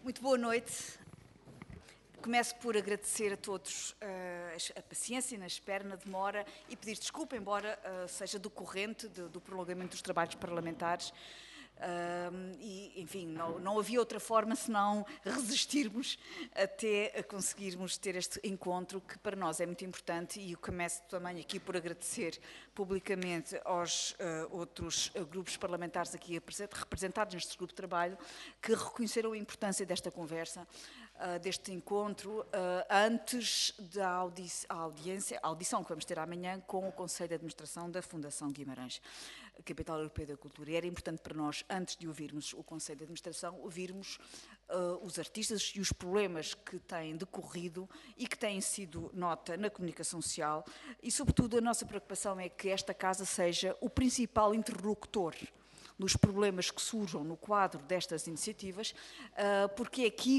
Muito boa noite. Começo por agradecer a todos a paciência na espera, na demora e pedir desculpa, embora seja decorrente do prolongamento dos trabalhos parlamentares. Enfim, não havia outra forma senão resistirmos até conseguirmos ter este encontro, que para nós é muito importante, e eu começo também aqui por agradecer publicamente aos outros grupos parlamentares aqui representados neste grupo de trabalho, que reconheceram a importância desta conversa, deste encontro, antes da audição que vamos ter amanhã com o Conselho de Administração da Fundação Guimarães, Capital Europeu da Cultura. E era importante para nós, antes de ouvirmos o Conselho de Administração, ouvirmos os artistas e os problemas que têm decorrido e que têm sido nota na comunicação social, e sobretudo a nossa preocupação é que esta casa seja o principal interlocutor nos problemas que surjam no quadro destas iniciativas, porque é aqui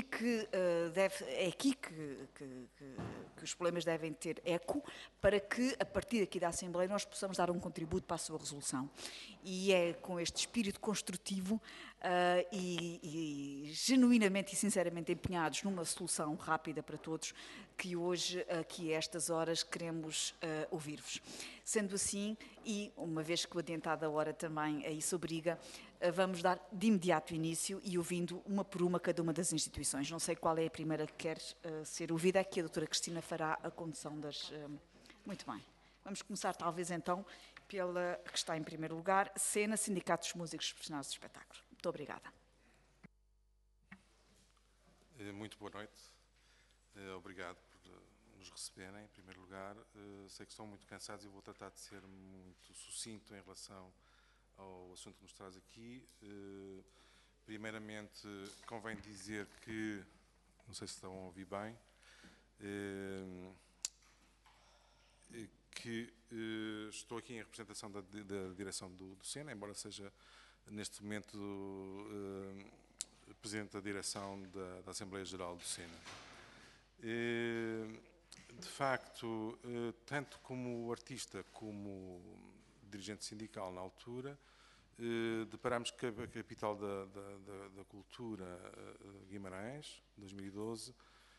que os problemas devem ter eco, para que, a partir aqui da Assembleia, nós possamos dar um contributo para a sua resolução. E é com este espírito construtivo e genuinamente e sinceramente empenhados numa solução rápida para todos, que hoje, aqui a estas horas, queremos ouvir-vos. Sendo assim, e uma vez que o adiantado a hora também a isso obriga, vamos dar de imediato início e ouvindo uma por uma cada uma das instituições. Não sei qual é a primeira que quer ser ouvida, aqui a doutora Cristina fará a condução das... Muito bem. Vamos começar talvez então pela que está em primeiro lugar, SENA, Sindicato dos Músicos Profissionais do Espetáculo. Muito obrigada. Muito boa noite. Obrigado por nos receberem, em primeiro lugar. Sei que estão muito cansados e vou tratar de ser muito sucinto em relação ao assunto que nos traz aqui. Primeiramente, convém dizer que, não sei se estão a ouvir bem, que estou aqui em representação da direção do SENA, embora seja neste momento Presidente da Direção da Assembleia Geral do SENA. De facto, tanto como artista como dirigente sindical na altura, deparámos que a capital da cultura, Guimarães, 2012,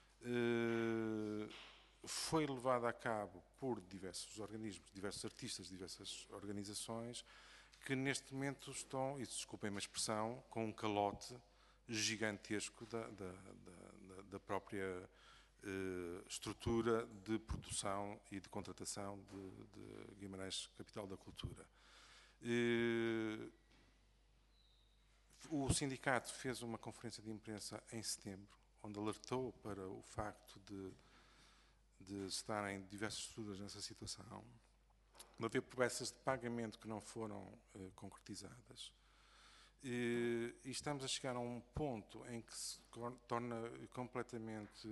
foi levada a cabo por diversos organismos, diversos artistas, diversas organizações, que neste momento estão, e desculpem-me a expressão, com um calote gigantesco da própria estrutura de produção e de contratação de Guimarães, capital da cultura. O sindicato fez uma conferência de imprensa em setembro, onde alertou para o facto de estarem diversas estruturas nessa situação, de haver promessas de pagamento que não foram concretizadas. E estamos a chegar a um ponto em que se torna completamente,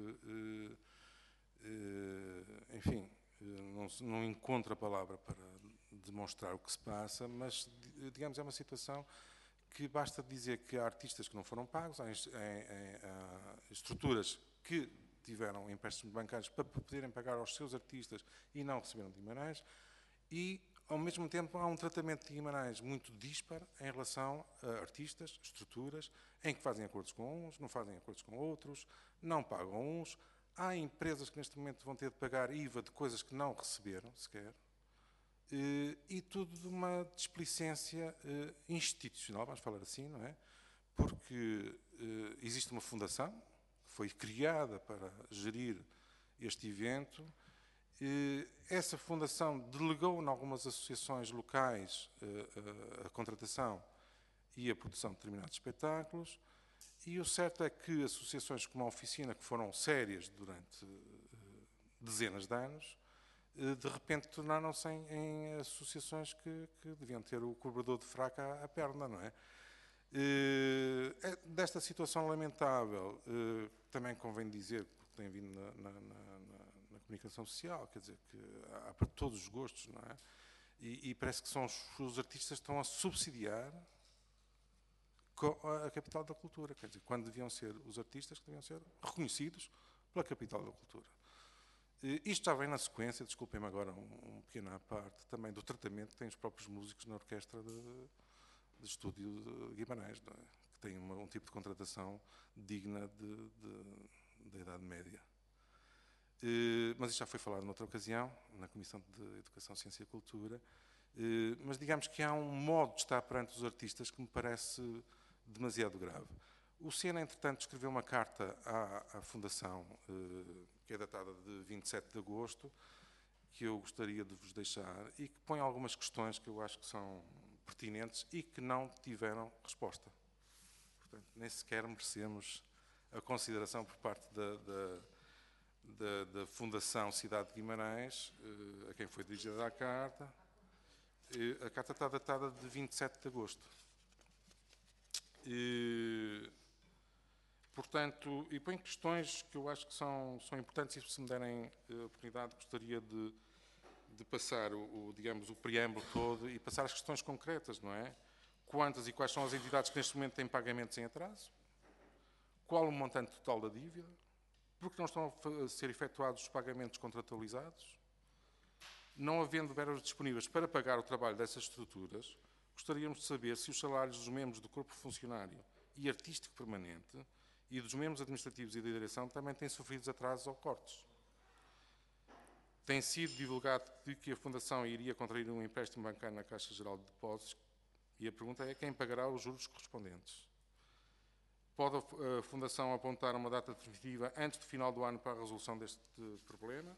enfim, não encontro a palavra para demonstrar o que se passa, mas, digamos, é uma situação que basta dizer que há artistas que não foram pagos, há estruturas que tiveram empréstimos bancários para poderem pagar aos seus artistas e não receberam de Guimarães, e, ao mesmo tempo, há um tratamento de Guimarães muito dispar em relação a artistas, estruturas, em que fazem acordos com uns, não fazem acordos com outros, não pagam uns. Há empresas que neste momento vão ter de pagar IVA de coisas que não receberam sequer, e tudo de uma displicência institucional, vamos falar assim, não é? Porque existe uma fundação que foi criada para gerir este evento. Essa fundação delegou em algumas associações locais a contratação e a produção de determinados espetáculos, e o certo é que associações como a Oficina, que foram sérias durante dezenas de anos, de repente tornaram-se em associações que deviam ter o cobrador de fraca à perna, não é? Desta situação lamentável, também convém dizer, porque tem vindo na comunicação social, quer dizer, que há para todos os gostos, não é? E parece que são os artistas que estão a subsidiar a capital da cultura, quer dizer, quando deviam ser os artistas que deviam ser reconhecidos pela capital da cultura. Isto já vem na sequência, desculpem-me agora um pequeno à parte, também do tratamento que têm os próprios músicos na orquestra de estúdio de Guimarães, não é? Que tem um tipo de contratação digna da Idade Média. Mas isto já foi falado noutra ocasião, na Comissão de Educação, Ciência e Cultura, mas digamos que há um modo de estar perante os artistas que me parece demasiado grave. O Sena, entretanto, escreveu uma carta à Fundação, que é datada de 27 de agosto, que eu gostaria de vos deixar, e que põe algumas questões que eu acho que são pertinentes e que não tiveram resposta. Portanto, nem sequer merecemos a consideração por parte da Fundação Cidade de Guimarães, a quem foi dirigida a carta. A carta está datada de 27 de agosto. Portanto, e põe questões que eu acho que são importantes, e se me derem a oportunidade, gostaria de passar digamos, o preâmbulo todo e passar as questões concretas, não é? Quantas e quais são as entidades que neste momento têm pagamentos em atraso? Qual o montante total da dívida? Por que não estão a ser efetuados os pagamentos contratualizados? Não havendo verbas disponíveis para pagar o trabalho dessas estruturas, gostaríamos de saber se os salários dos membros do corpo funcionário e artístico permanente e dos membros administrativos e da direção também têm sofrido atrasos ou cortes. Tem sido divulgado que a Fundação iria contrair um empréstimo bancário na Caixa Geral de Depósitos, e a pergunta é quem pagará os juros correspondentes. Pode a Fundação apontar uma data definitiva antes do final do ano para a resolução deste problema?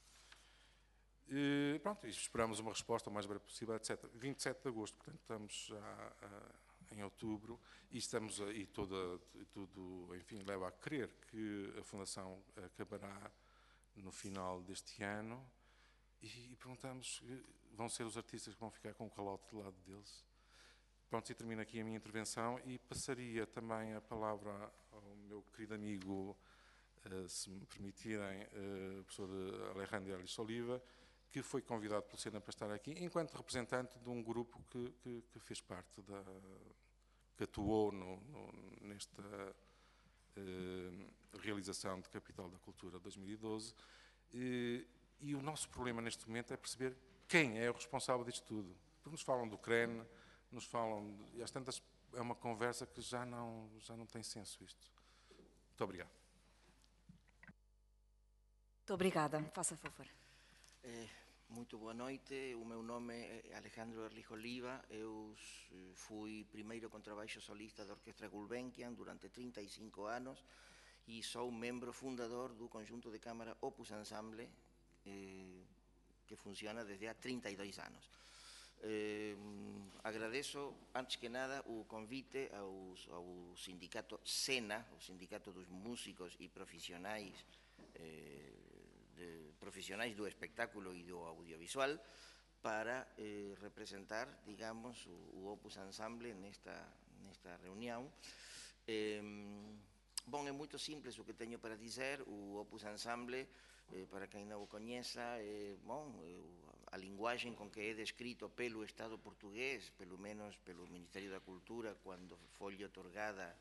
Pronto, esperamos uma resposta o mais breve possível, etc. 27 de agosto, portanto, estamos já em outubro e estamos aí tudo, enfim, leva a crer que a Fundação acabará no final deste ano e perguntamos, vão ser os artistas que vão ficar com o calote do lado deles? Pronto, e termino aqui a minha intervenção e passaria também a palavra ao meu querido amigo, se me permitirem, o professor Alejandro Alice Oliva, que foi convidado pelo Sena para estar aqui, enquanto representante de um grupo que fez parte, que atuou nesta realização de Capital da Cultura 2012, e o nosso problema neste momento é perceber quem é o responsável disto tudo. Porque nos falam do CREN, nos falam, e às tantas é uma conversa que já não tem senso isto. Muito obrigado. Muito obrigada. Faça favor. Muito boa noite, o meu nome é Alejandro Erlich Oliva, eu fui primeiro contrabaixo solista da Orquestra Gulbenkian durante 35 anos e sou membro fundador do conjunto de cámara Opus Ensemble, que funciona desde há 32 anos. Agradeço, antes que nada, o convite ao sindicato SENA, o Sindicato dos Músicos e Profissionais do espectáculo e do audiovisual, para representar, digamos, o Opus Ensemble nesta reunião. Bom, é muito simples o que tenho para dizer. O Opus Ensemble, para quem não o conheça, a linguagem com que é descrito pelo Estado português, pelo menos pelo Ministério da Cultura, quando foi otorgada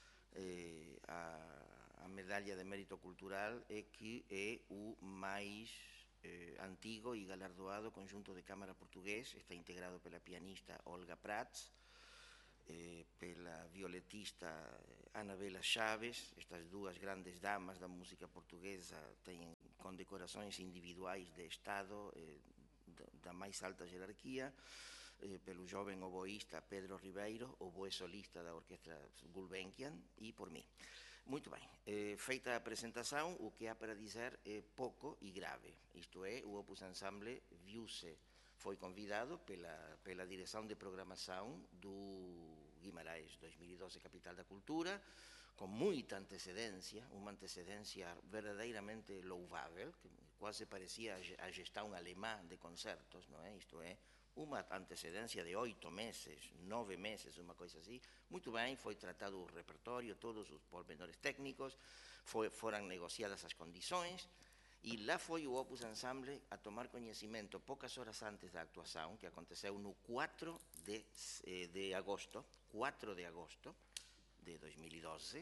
a medalla de mérito cultural, é que é o máis antigo e galardoado conjunto de cámara portugués. Está integrado pela pianista Olga Prats, pela violetista Anabela Chaves. Estas duas grandes damas da música portuguesa têm condecorações individuais de Estado da mais alta jerarquia, pelo jovem oboísta Pedro Ribeiro, oboe solista da Orquestra Gulbenkian, e por mim. Muito bem, feita a apresentação, o que há para dizer é pouco e grave. Isto é, o Opus Ensemble foi convidado pela direção de programação do Guimarães 2012 Capital da Cultura, com muita antecedência, uma antecedência verdadeiramente louvável, que quase parecia a gestão alemã de concertos, não é? Isto é, uma antecedência de 8 meses, 9 meses, uma coisa assim. Muito bem, foi tratado o repertório, todos os pormenores técnicos, foram negociadas as condições, e lá foi o Opus Ensemble a tomar conhecimento poucas horas antes da actuação, que aconteceu no 4 de agosto de 2012,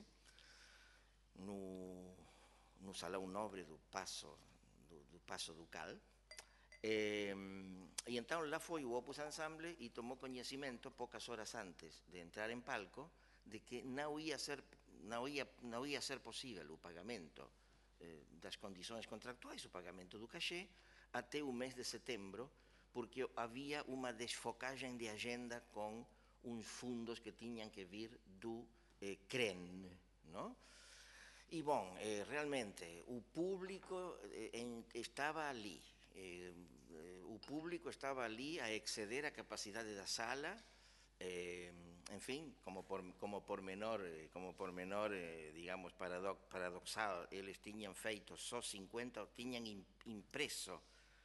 no Salão Nobre do Paço Ducal. E então lá foi o Opus Ensemble e tomou conhecimento poucas horas antes de entrar em palco de que não ia ser possível o pagamento das condições contractuais, o pagamento do cachê, até o mês de setembro, porque havia uma desfocagem de agenda com uns fundos que tinham que vir do CREN, não? E, bom, realmente, o público estava ali. O público estava ali a exceder a capacidade da sala, enfim, como pormenor, digamos, paradoxal, eles tinham feito só 50, tinham impreso,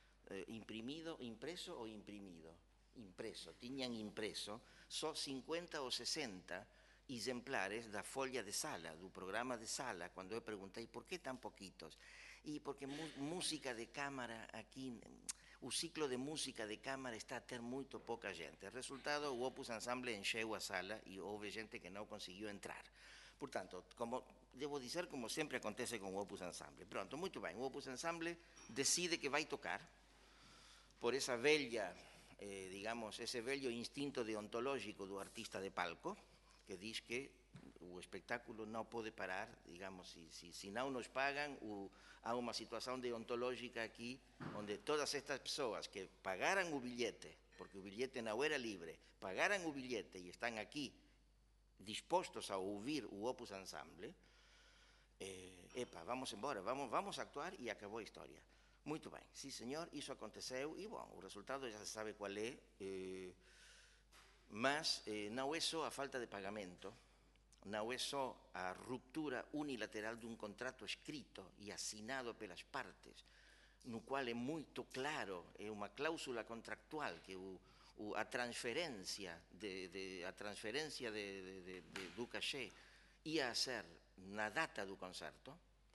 tinham impreso só 50 ou 60 exemplares da folha de sala, do programa de sala. Quando eu perguntei por que tão pouquitos, e porque música de cámara aqui, o ciclo de música de cámara está a ter muito pouca gente. Resultado, o Opus Ensemble encheu a sala e houve gente que não conseguiu entrar. Portanto, como devo dizer, como sempre acontece com o Opus Ensemble. Pronto, muito bem, o Opus Ensemble decide que vai tocar por essa velha, digamos, esse velho instinto deontológico do artista de palco, que diz que o espectáculo não pode parar, digamos, se não nos pagam, há uma situação deontológica aqui, onde todas estas pessoas que pagaram o bilhete, porque o bilhete não era livre, pagaram o bilhete e estão aqui dispostos a ouvir o Opus Ensemble, vamos embora, vamos actuar e acabou a história. Muito bem, sim senhor, isso aconteceu e, bom, o resultado já se sabe qual é, mas não é só a falta de pagamento, não é só a ruptura unilateral de um contrato escrito e assinado pelas partes, no qual é muito claro, é uma cláusula contractual que a transferência do cachê ia ser na data do concerto,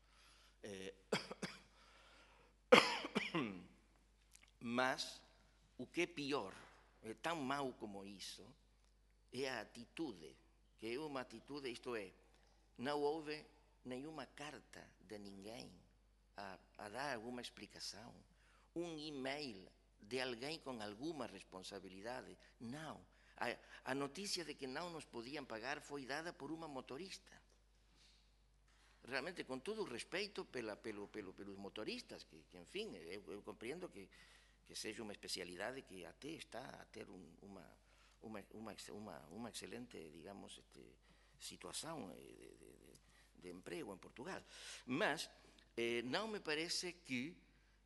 mas o que é pior, é tão mau como isso, é a atitude, que é uma atitude, isto é, não houve nenhuma carta de ninguém a dar alguma explicação, um e-mail de alguém com alguma responsabilidade. Não. A notícia de que não nos podiam pagar foi dada por uma motorista. Realmente, com todo o respeito pelos motoristas, que enfim, eu compreendo que seja uma especialidade que até está a ter uma excelente, digamos, situação de emprego em Portugal. Mas não me parece que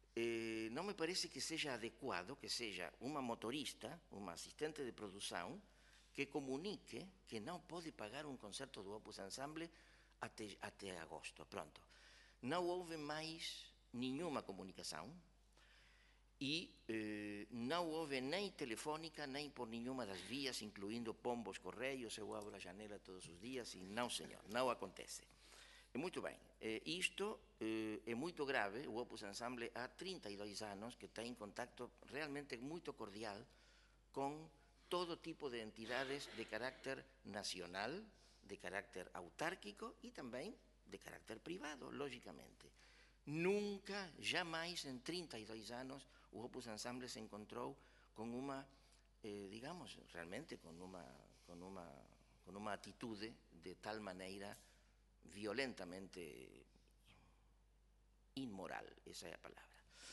seja adequado que seja uma motorista, uma assistente de produção, que comunique que não pode pagar um concerto do Opus Ensemble até agosto. Pronto. Não houve mais nenhuma comunicação e não houve nem telefônica, nem por nenhuma das vias, incluindo pombos, correios. Eu abro a janela todos os dias e não, senhor, não acontece. Muito bem, isto é muito grave. O Opus Ensemble há 32 anos que tem contacto realmente muito cordial com todo tipo de entidades de carácter nacional, de carácter autárquico e também de carácter privado, logicamente. Nunca, jamais, em 32 anos, o Opus Ensemble se encontrou com uma, digamos, realmente com uma atitude de tal maneira violentamente inmoral, essa é a palavra.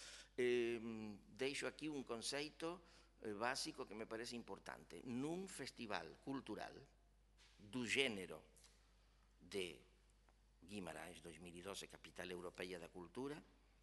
Deixo aqui um conceito básico que me parece importante. Num festival cultural do género de Guimarães 2012, Capital Europeia da Cultura,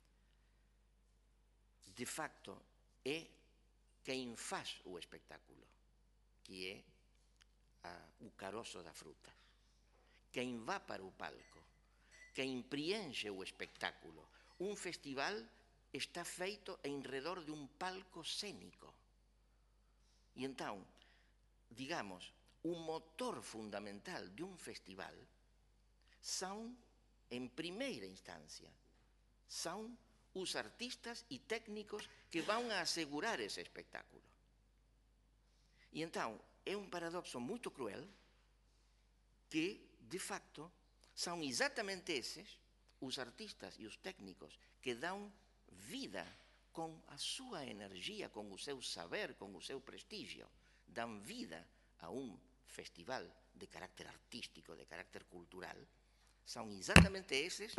de facto é quem faz o espetáculo, que é o caroço da fruta. Quem vai para o palco, quem preenche o espetáculo. Um festival está feito em redor de um palco cênico. E então, digamos, o motor fundamental de um festival são, em primeira instância, são os artistas e técnicos que vão assegurar esse espetáculo. E então, é um paradoxo muito cruel que, de facto, são exatamente esses os artistas e os técnicos que dão vida com a sua energia, com o seu saber, com o seu prestígio, dão vida a um festival de carácter artístico, de carácter cultural, são exatamente esses,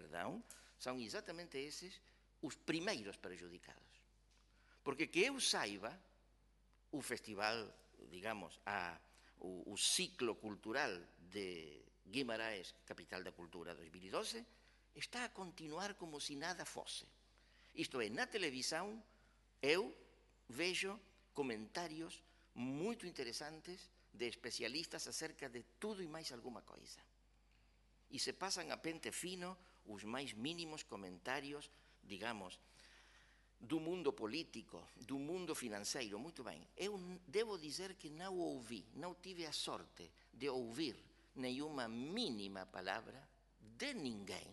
os primeiros prejudicados. Porque que eu saiba, o festival, digamos, o ciclo cultural de Guimarães, Capital da Cultura 2012, está a continuar como se nada fosse. Isto é, na televisão, eu vejo comentários muito interessantes de especialistas acerca de tudo e mais alguma coisa. E se passam a pente fino os mais mínimos comentários, digamos, do mundo político, do mundo financeiro. Muito bem, eu devo dizer que não ouvi, não tive a sorte de ouvir nenhuma mínima palavra de ninguém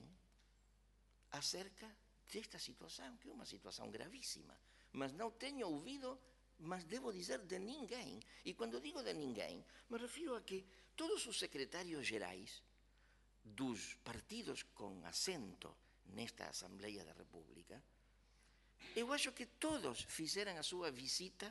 acerca desta situação, que é uma situação gravíssima. Mas não tenho ouvido, mas devo dizer de ninguém. E quando digo de ninguém, me refiro a que todos os secretários gerais dos partidos com assento nesta Assembleia da República, eu acho que todos fizeram a sua visita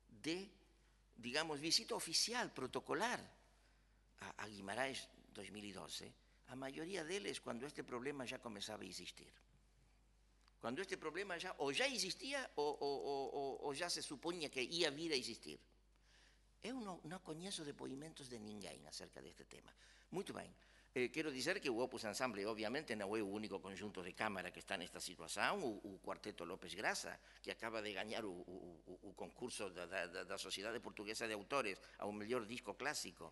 digamos, visita oficial, protocolar a Guimarães 2012, a maioria deles quando este problema já começava a existir. Quando este problema já existia ou já se supunha que ia vir a existir. Eu não conheço depoimentos de ninguém acerca deste tema. Muito bem. Quero dizer que o Opus Ensemble, obviamente, não é o único conjunto de Câmara que está nesta situação. O Quarteto López Graça, que acaba de ganhar o concurso da Sociedade Portuguesa de Autores ao melhor disco clássico,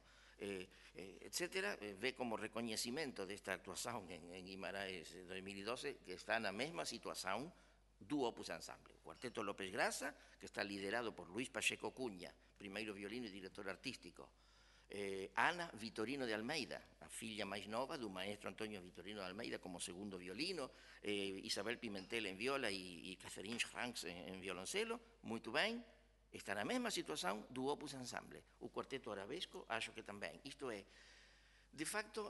etc., ve como reconhecimento desta actuação em Guimarães 2012 que está na mesma situação do Opus Ensemble. O Quarteto López Graça, que está liderado por Luís Pacheco Cunha, primeiro violino e diretor artístico, Ana Vitorino de Almeida, a filha máis nova do maestro Antonio Vitorino de Almeida como segundo violino, Isabel Pimentel en viola e Catherine Franks en violoncelo, muito bem, está na mesma situação do Opus Ensemble. O Quarteto Arabesco, acho que também. Isto é, de facto,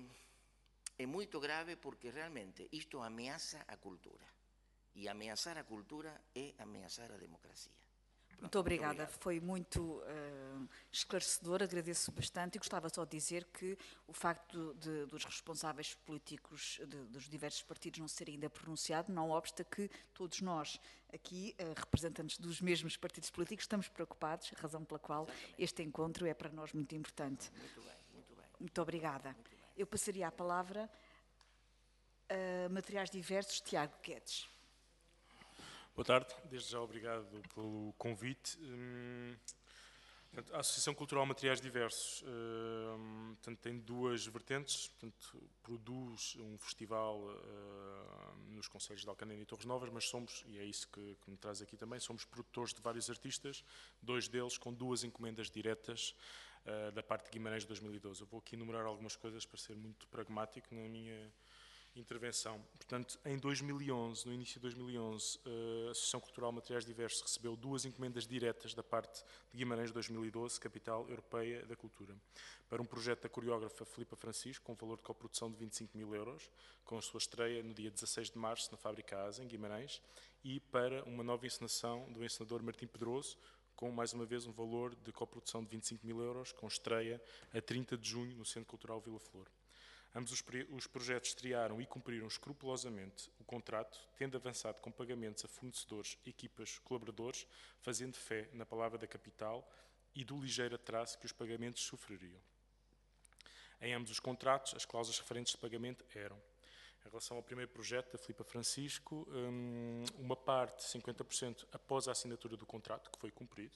é muito grave porque realmente isto ameaça a cultura. E ameaçar a cultura é ameaçar a democracia. Muito obrigada, foi muito esclarecedor, agradeço bastante e gostava só de dizer que o facto dos responsáveis políticos dos diversos partidos não se serem ainda pronunciado não obsta que todos nós aqui, representantes dos mesmos partidos políticos, estamos preocupados, razão pela qual este encontro é para nós muito importante. Muito bem, muito bem. Muito obrigada. Eu passaria a palavra a Materiais Diversos, Tiago Guedes. Boa tarde, desde já obrigado pelo convite. A Associação Cultural Materiais Diversos tem duas vertentes, produz um festival nos concelhos de Alcanena e Torres Novas, mas somos, e é isso que me traz aqui também, somos produtores de vários artistas, dois deles com duas encomendas diretas da parte de Guimarães de 2012. Eu vou aqui enumerar algumas coisas para ser muito pragmático na minha intervenção. Portanto, em 2011, no início de 2011, a Associação Cultural Materiais Diversos recebeu duas encomendas diretas da parte de Guimarães 2012, Capital Europeia da Cultura, para um projeto da coreógrafa Filipa Francisco, com valor de coprodução de 25.000 euros, com a sua estreia no dia 16 de março na Fábrica Asa, em Guimarães, e para uma nova encenação do encenador Martim Pedroso, com mais uma vez um valor de coprodução de 25.000 euros, com estreia a 30 de junho no Centro Cultural Vila Flor. Ambos os projetos estrearam e cumpriram escrupulosamente o contrato, tendo avançado com pagamentos a fornecedores, equipas, colaboradores, fazendo fé na palavra da capital e do ligeiro atraso que os pagamentos sofreriam. Em ambos os contratos, as cláusulas referentes de pagamento eram, em relação ao primeiro projeto da Filipa Francisco, uma parte, 50%, após a assinatura do contrato, que foi cumprido,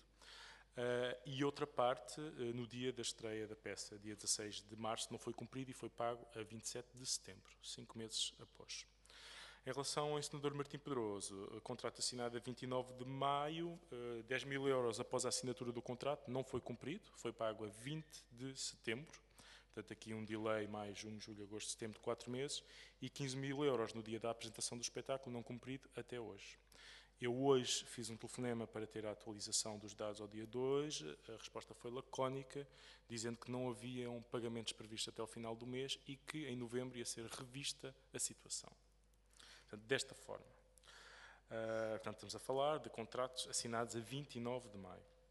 e outra parte no dia da estreia da peça, dia 16 de março, não foi cumprido e foi pago a 27 de setembro, 5 meses após. Em relação ao encenador Martim Pedroso, contrato assinado a 29 de maio, 10.000 euros após a assinatura do contrato, não foi cumprido, foi pago a 20 de setembro, portanto aqui um delay mais junho, julho, agosto, setembro, 4 meses, e 15.000 euros no dia da apresentação do espetáculo, não cumprido até hoje. Eu hoje fiz um telefonema para ter a atualização dos dados ao dia 2, a resposta foi lacónica, dizendo que não haviam pagamentos previstos até ao final do mês e que em novembro ia ser revista a situação. Portanto, desta forma. Portanto, estamos a falar de contratos assinados a 29 de maio.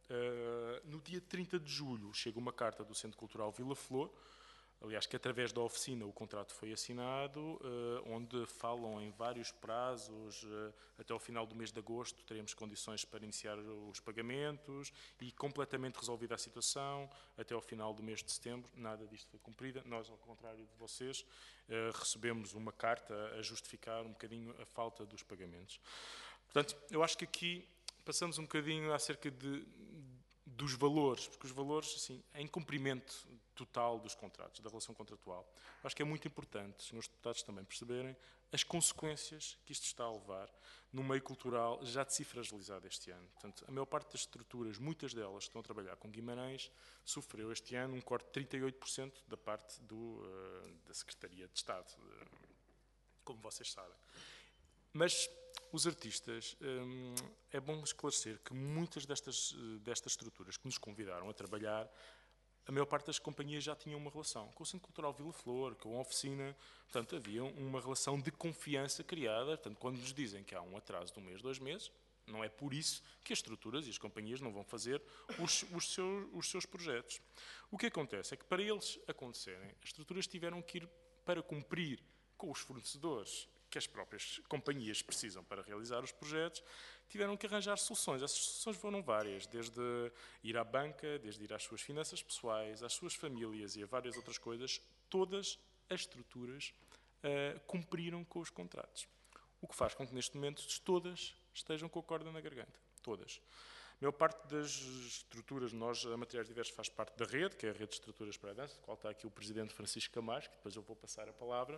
No dia 30 de julho chega uma carta do Centro Cultural Vila Flor, aliás, que através da oficina o contrato foi assinado, onde falam em vários prazos, até ao final do mês de agosto teremos condições para iniciar os pagamentos e completamente resolvida a situação, até ao final do mês de setembro, nada disto foi cumprido. Nós, ao contrário de vocês, recebemos uma carta a justificar um bocadinho a falta dos pagamentos. Portanto, eu acho que aqui passamos um bocadinho acerca dos valores, porque os valores, assim, em cumprimento total dos contratos, da relação contratual. Acho que é muito importante os meus deputados também perceberem as consequências que isto está a levar no meio cultural já de si fragilizado este ano. Portanto, a maior parte das estruturas, muitas delas que estão a trabalhar com Guimarães, sofreu este ano um corte de 38% da parte da Secretaria de Estado, como vocês sabem. Mas os artistas, é bom esclarecer que muitas destas estruturas que nos convidaram a trabalhar, a maior parte das companhias já tinham uma relação com o Centro Cultural Vila Flor, com a oficina, portanto havia uma relação de confiança criada, portanto quando nos dizem que há um atraso de 1 mês, 2 meses, não é por isso que as estruturas e as companhias não vão fazer os seus projetos. O que acontece é que para eles acontecerem, as estruturas tiveram que ir para cumprir com os fornecedores que as próprias companhias precisam para realizar os projetos, tiveram que arranjar soluções. Essas soluções foram várias, desde ir à banca, desde ir às suas finanças pessoais, às suas famílias e a várias outras coisas. Todas as estruturas cumpriram com os contratos. O que faz com que neste momento todas estejam com a corda na garganta. Todas. A maior parte das estruturas, nós, a Materiais Diversos, faz parte da rede, que é a Rede de Estruturas para a Dança, do qual está aqui o Presidente Francisco Camacho, que depois eu vou passar a palavra.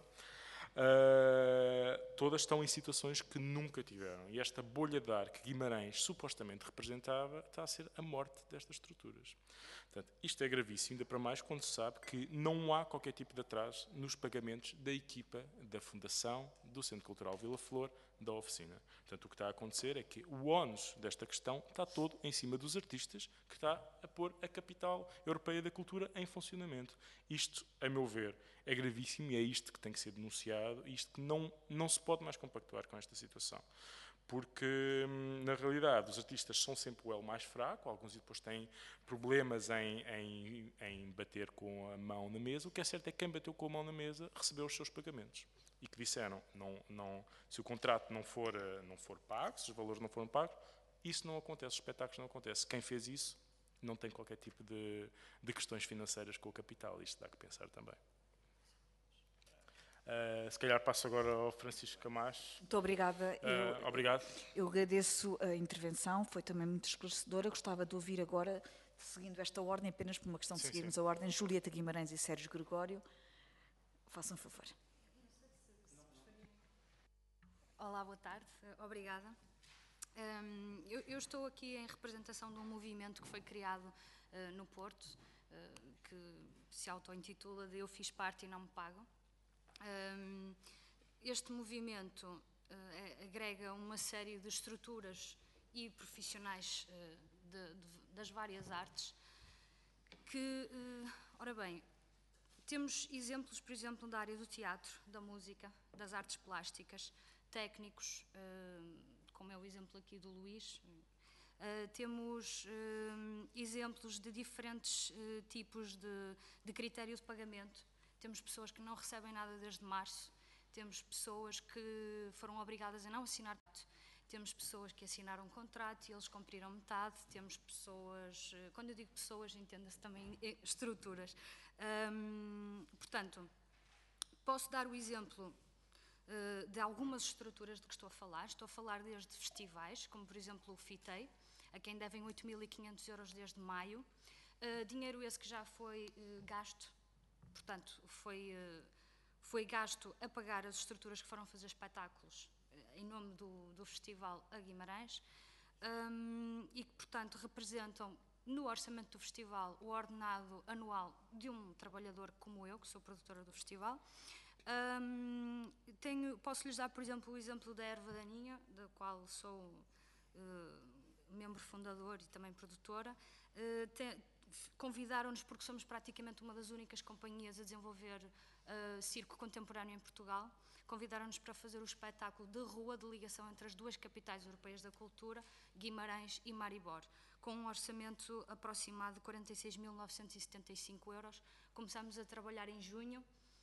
Todas estão em situações que nunca tiveram. E esta bolha de ar que Guimarães supostamente representava está a ser a morte destas estruturas. Portanto, isto é gravíssimo, ainda para mais quando se sabe que não há qualquer tipo de atraso nos pagamentos da equipa da Fundação, do Centro Cultural Vila Flor, da oficina. Portanto, o que está a acontecer é que o ónus desta questão está todo em cima dos artistas, que está a pôr a capital europeia da cultura em funcionamento. Isto, a meu ver, é gravíssimo e é isto que tem que ser denunciado e isto que não se pode mais compactuar com esta situação. Porque, na realidade, os artistas são sempre o elo mais fraco, alguns depois têm problemas em bater com a mão na mesa. O que é certo é que quem bateu com a mão na mesa recebeu os seus pagamentos. E que disseram, se o contrato não for pago, se os valores não foram pagos, isso não acontece, os espetáculos não acontecem. Quem fez isso não tem qualquer tipo de questões financeiras com o capital, isto dá que pensar também. Se calhar passo agora ao Francisco Camacho. Muito obrigada. Obrigado. Eu agradeço a intervenção, foi também muito esclarecedora. Gostava de ouvir agora, seguindo esta ordem, apenas por uma questão de seguirmos a ordem, Julieta Guimarães e Sérgio Gregório. Façam um favor. Olá, boa tarde. Obrigada. Eu estou aqui em representação de um movimento que foi criado no Porto, que se auto-intitula de Eu Fiz Parte e Não Me Pagam. Este movimento agrega uma série de estruturas e profissionais das várias artes que, ora bem, temos exemplos, por exemplo, da área do teatro, da música, das artes plásticas, técnicos, como é o exemplo aqui do Luís. Temos exemplos de diferentes tipos de critério de pagamento. Temos pessoas que não recebem nada desde março, temos pessoas que foram obrigadas a não assinar, temos pessoas que assinaram um contrato e eles cumpriram metade, temos pessoas, quando eu digo pessoas, entenda-se também estruturas. Portanto, posso dar o exemplo de algumas estruturas de que estou a falar desde festivais, como por exemplo o FITEI, a quem devem 8.500 € desde maio, dinheiro esse que já foi gasto. Portanto, foi gasto a pagar as estruturas que foram fazer espetáculos em nome do Festival a Guimarães e que, portanto, representam no orçamento do festival o ordenado anual de um trabalhador como eu, que sou produtora do festival. Posso-lhes dar, por exemplo, o exemplo da Erva Daninha, da qual sou membro fundador e também produtora. convidaram-nos, porque somos praticamente uma das únicas companhias a desenvolver circo contemporâneo em Portugal, convidaram-nos para fazer o espetáculo de rua de ligação entre as duas capitais europeias da cultura, Guimarães e Maribor, com um orçamento aproximado de 46.975 euros. Começámos a trabalhar em junho,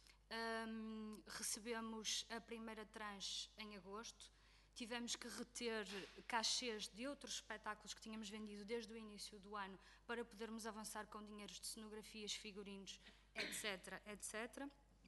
recebemos a primeira tranche em agosto, tivemos que reter cachês de outros espetáculos que tínhamos vendido desde o início do ano para podermos avançar com dinheiros de cenografias, figurinos, etc, etc.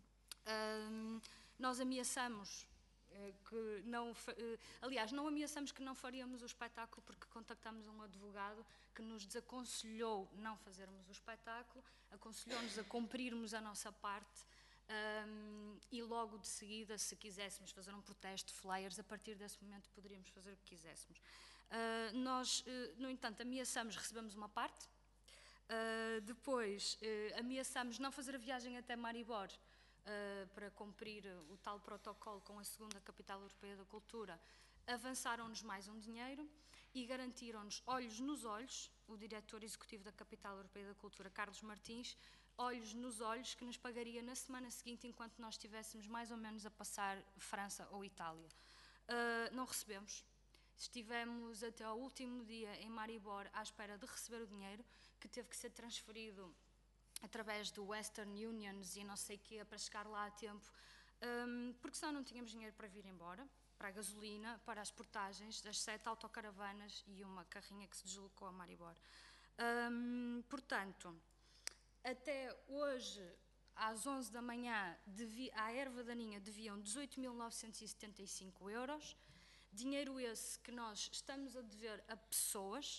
Nós ameaçamos que não... aliás, não ameaçamos que não faríamos o espetáculo porque contactámos um advogado que nos desaconselhou não fazermos o espetáculo, aconselhou-nos a cumprirmos a nossa parte. E logo de seguida, se quiséssemos fazer um protesto, flyers, a partir desse momento poderíamos fazer o que quiséssemos. Nós, no entanto, ameaçamos, recebemos uma parte, depois ameaçamos não fazer a viagem até Maribor para cumprir o tal protocolo com a segunda capital europeia da cultura. Avançaram-nos mais um dinheiro e garantiram-nos, olhos nos olhos, o diretor executivo da capital europeia da cultura, Carlos Martins, olhos nos olhos, que nos pagaria na semana seguinte, enquanto nós estivéssemos mais ou menos a passar França ou Itália. Não recebemos. Estivemos até ao último dia em Maribor à espera de receber o dinheiro, que teve que ser transferido através do Western Unions e não sei o quê, para chegar lá a tempo, porque senão não tínhamos dinheiro para vir embora, para a gasolina, para as portagens das 7 autocaravanas e uma carrinha que se deslocou a Maribor. Portanto, até hoje, às 11 da manhã, à Erva Daninha deviam 18.975 euros, dinheiro esse que nós estamos a dever a pessoas,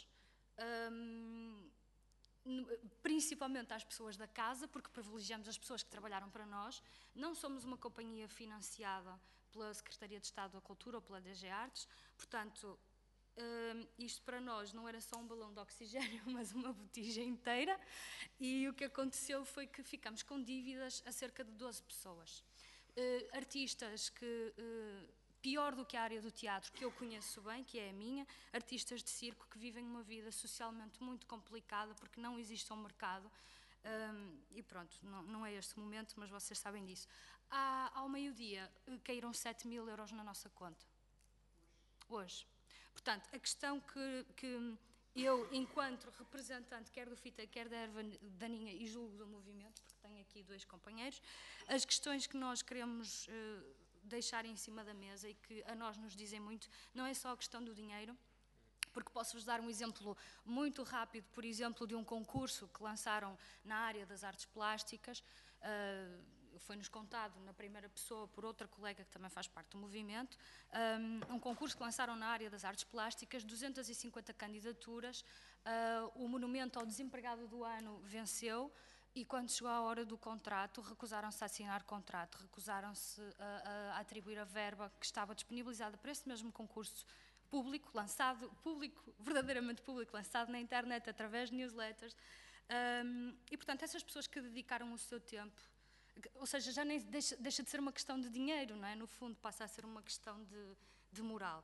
principalmente às pessoas da casa, porque privilegiamos as pessoas que trabalharam para nós. Não somos uma companhia financiada pela Secretaria de Estado da Cultura ou pela DG Artes, portanto, isto para nós não era só um balão de oxigênio, mas uma botija inteira, e o que aconteceu foi que ficamos com dívidas a cerca de 12 pessoas. Artistas que, pior do que a área do teatro, que eu conheço bem, que é a minha, artistas de circo que vivem uma vida socialmente muito complicada porque não existe um mercado, e pronto, não é este momento, mas vocês sabem disso. Ao meio-dia caíram 7.000 euros na nossa conta. Hoje. Portanto, a questão que eu, enquanto representante, quer do FITA, quer da Erva Daninha, e julgo do movimento, porque tenho aqui 2 companheiros, as questões que nós queremos deixar em cima da mesa e que a nós nos dizem muito, não é só a questão do dinheiro, porque posso-vos dar um exemplo muito rápido, por exemplo, de um concurso que lançaram na área das artes plásticas. Foi-nos contado na primeira pessoa por outra colega que também faz parte do movimento, um concurso que lançaram na área das artes plásticas, 250 candidaturas, o monumento ao desempregado do ano venceu, e quando chegou a hora do contrato, recusaram-se a assinar contrato, recusaram-se a atribuir a verba que estava disponibilizada para esse mesmo concurso público, verdadeiramente público, lançado na internet através de newsletters, e portanto essas pessoas que dedicaram o seu tempo, ou seja, já nem deixa de ser uma questão de dinheiro, não é? No fundo passa a ser uma questão de moral.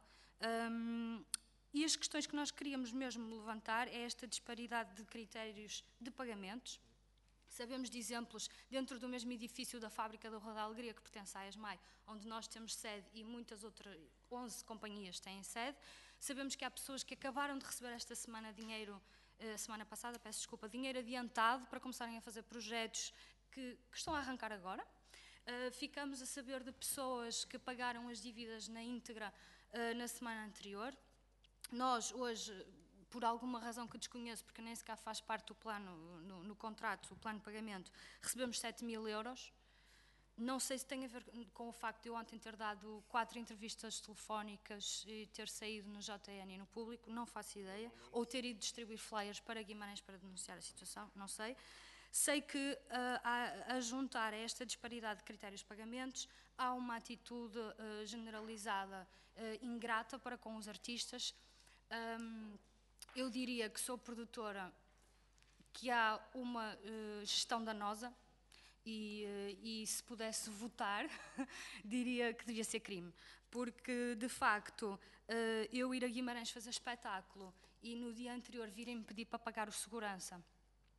E as questões que nós queríamos mesmo levantar é esta disparidade de critérios de pagamentos. Sabemos de exemplos dentro do mesmo edifício da Fábrica da Rua da Alegria, que pertence à ESMAI, onde nós temos sede e muitas outras, 11 companhias têm sede. Sabemos que há pessoas que acabaram de receber esta semana dinheiro, semana passada, peço desculpa, dinheiro adiantado para começarem a fazer projetos que estão a arrancar agora. Ficamos a saber de pessoas que pagaram as dívidas na íntegra na semana anterior. Nós hoje, por alguma razão que desconheço, porque nem sequer faz parte do plano, no contrato, o plano de pagamento, recebemos 7.000 euros. Não sei se tem a ver com o facto de eu ontem ter dado 4 entrevistas telefónicas e ter saído no JN e no Público, não faço ideia. Ou ter ido distribuir flyers para Guimarães para denunciar a situação, não sei. Sei que, a juntar a esta disparidade de critérios de pagamentos, há uma atitude generalizada ingrata para com os artistas. Eu diria que sou produtora, que há uma gestão danosa e se pudesse votar, diria que devia ser crime. Porque, de facto, eu ir a Guimarães fazer espetáculo e no dia anterior virem-me pedir para pagar o segurança,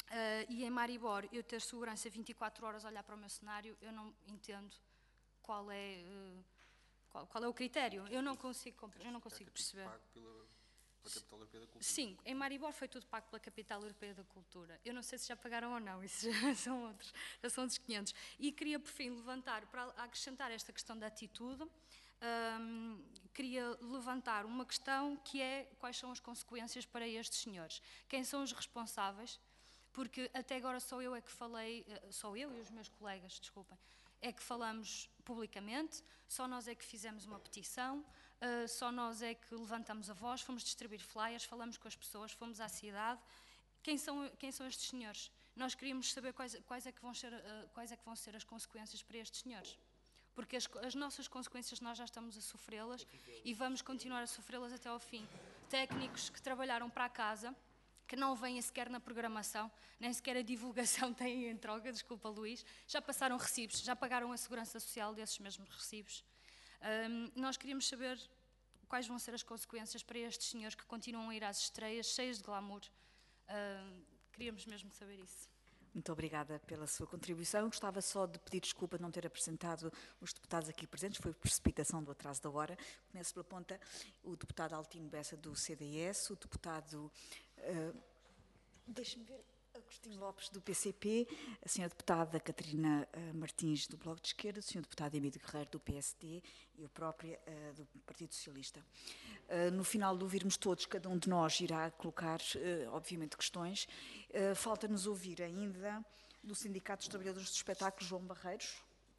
E em Maribor, eu ter segurança 24 horas a olhar para o meu cenário, eu não entendo qual é o critério. Eu não consigo perceber. Pago pela Capital Europeia da Cultura. Sim, em Maribor foi tudo pago pela Capital Europeia da Cultura. Eu não sei se já pagaram ou não, isso já são outros 500. E queria, por fim, levantar, para acrescentar esta questão da atitude, queria levantar uma questão que é quais são as consequências para estes senhores. Quem são os responsáveis? Porque até agora só eu e os meus colegas, desculpem, é que falamos publicamente, só nós é que fizemos uma petição, só nós é que levantamos a voz, fomos distribuir flyers, falamos com as pessoas, fomos à cidade. Quem são estes senhores? Nós queríamos saber quais é que vão ser as consequências para estes senhores. Porque as nossas consequências nós já estamos a sofrê-las e vamos continuar a sofrê-las até ao fim. Técnicos que trabalharam para a casa, que não vêm sequer na programação, nem sequer a divulgação têm em troca, desculpa Luís, já passaram recibos, já pagaram a segurança social desses mesmos recibos. Nós queríamos saber quais vão ser as consequências para estes senhores que continuam a ir às estreias cheios de glamour. Queríamos mesmo saber isso. Muito obrigada pela sua contribuição. Gostava só de pedir desculpa de não ter apresentado os deputados aqui presentes, foi precipitação do atraso da hora. Começo pela ponta, o deputado Altino Bessa do CDS, o deputado, deixe-me ver, Agostinho Lopes do PCP, a senhora deputada Catarina Martins do Bloco de Esquerda, o senhor deputado Emílio Guerreiro do PSD e eu própria do Partido Socialista. No final de ouvirmos todos, cada um de nós irá colocar, obviamente, questões. Falta-nos ouvir ainda do Sindicato dos Trabalhadores do Espetáculo, João Barreiros.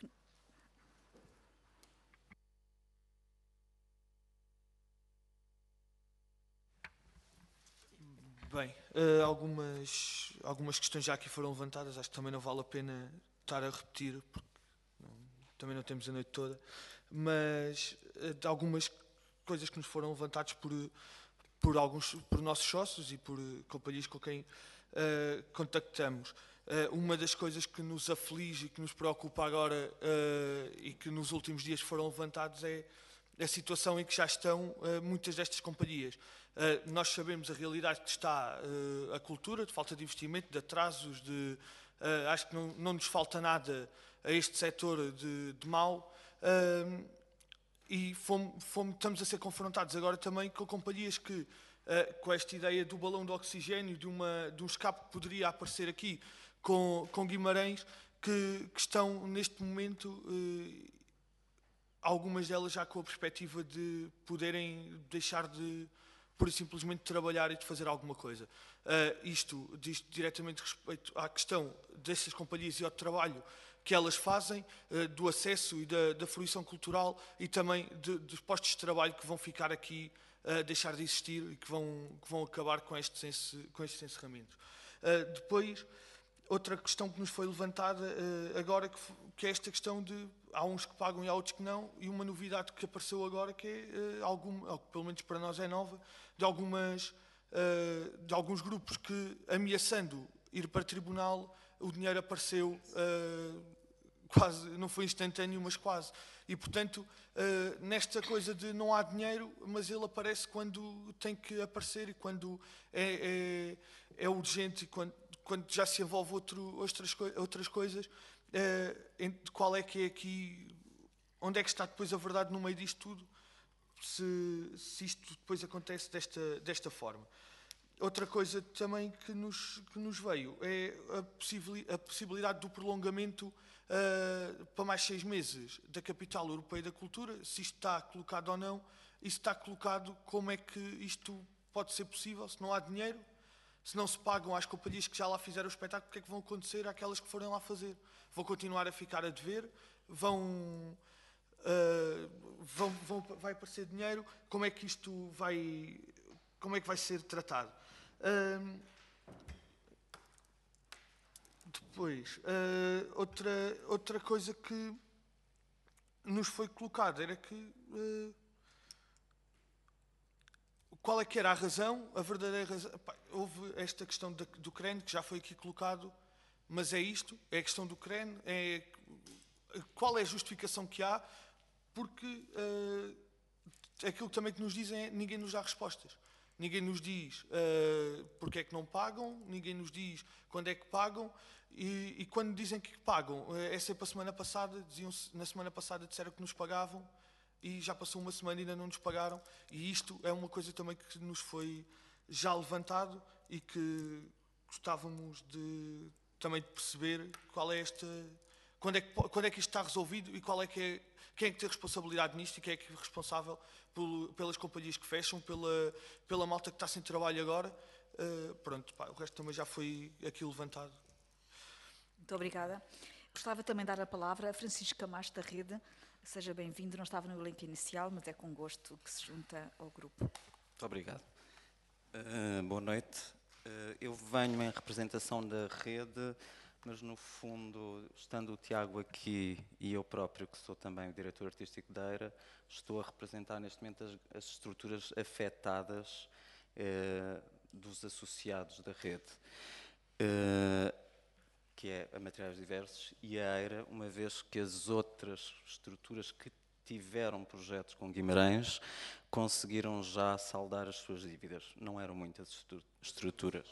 Bem, algumas questões já aqui foram levantadas, acho que também não vale a pena estar a repetir, porque também não temos a noite toda, mas de algumas coisas que nos foram levantadas por nossos sócios e por companhias com quem contactamos. Uma das coisas que nos aflige e que nos preocupa agora e que nos últimos dias foram levantados é a situação em que já estão muitas destas companhias. Nós sabemos a realidade que está a cultura, de falta de investimento, de atrasos, acho que não nos falta nada a este setor de mal e estamos a ser confrontados agora também com companhias que, com esta ideia do balão de oxigênio, de um escape que poderia aparecer aqui com Guimarães, que estão neste momento, algumas delas já com a perspectiva de poderem deixar de pura e simplesmente trabalhar e de fazer alguma coisa. Isto diz diretamente respeito à questão destas companhias e ao trabalho que elas fazem, do acesso e da fruição cultural e também dos postos de trabalho que vão ficar aqui, deixar de existir e que vão acabar com estes encerramentos. Depois, outra questão que nos foi levantada agora, que é esta questão de há uns que pagam e há outros que não, e uma novidade que apareceu agora que é, pelo menos para nós é nova, de alguns grupos que, ameaçando ir para tribunal, o dinheiro apareceu quase, não foi instantâneo, mas quase. E, portanto, nesta coisa de não há dinheiro, mas ele aparece quando tem que aparecer e quando é urgente e quando já se envolve outras coisas, qual é que é aqui, onde é que está depois a verdade no meio disto tudo, se isto depois acontece desta forma. Outra coisa também que nos veio é a possibilidade do prolongamento para mais 6 meses da Capital Europeia da Cultura, se isto está colocado ou não, e se está colocado, como é que isto pode ser possível, se não há dinheiro, se não se pagam às companhias que já lá fizeram o espetáculo, o que é que vão acontecer àquelas que forem lá fazer? Vão continuar a ficar a dever? Vai aparecer dinheiro? Como é que isto vai ser tratado? Depois, outra coisa que nos foi colocada era que qual é que era a razão, a verdadeira razão. Houve esta questão do CREN, que já foi aqui colocado, mas é isto, é a questão do CREN, qual é a justificação que há, porque aquilo também que nos dizem é ninguém nos dá respostas. ninguém nos diz porque é que não pagam, ninguém nos diz quando é que pagam, e quando dizem que pagam, é sempre a semana passada, na semana passada disseram que nos pagavam, e já passou uma semana e ainda não nos pagaram, e isto é uma coisa também que nos foi já levantado e que gostávamos também de perceber qual é esta... Quando é que isto está resolvido e quem é que tem responsabilidade nisto e quem é que é responsável pelas companhias que fecham, pela malta que está sem trabalho agora. Pronto, o resto também já foi aqui levantado. Muito obrigada. Gostava também de dar a palavra a Francisco Camacho da Rede. Seja bem-vindo, não estava no elenco inicial, mas é com gosto que se junta ao grupo. Muito obrigado. Boa noite. Eu venho em representação da Rede, mas no fundo, estando o Tiago aqui e eu próprio, que sou também o diretor artístico da EIRA, estou a representar neste momento as estruturas afetadas dos associados da Rede, que é a Materiais Diversos e a EIRA, uma vez que as outras estruturas que tiveram projetos com Guimarães conseguiram já saldar as suas dívidas. Não eram muitas estruturas.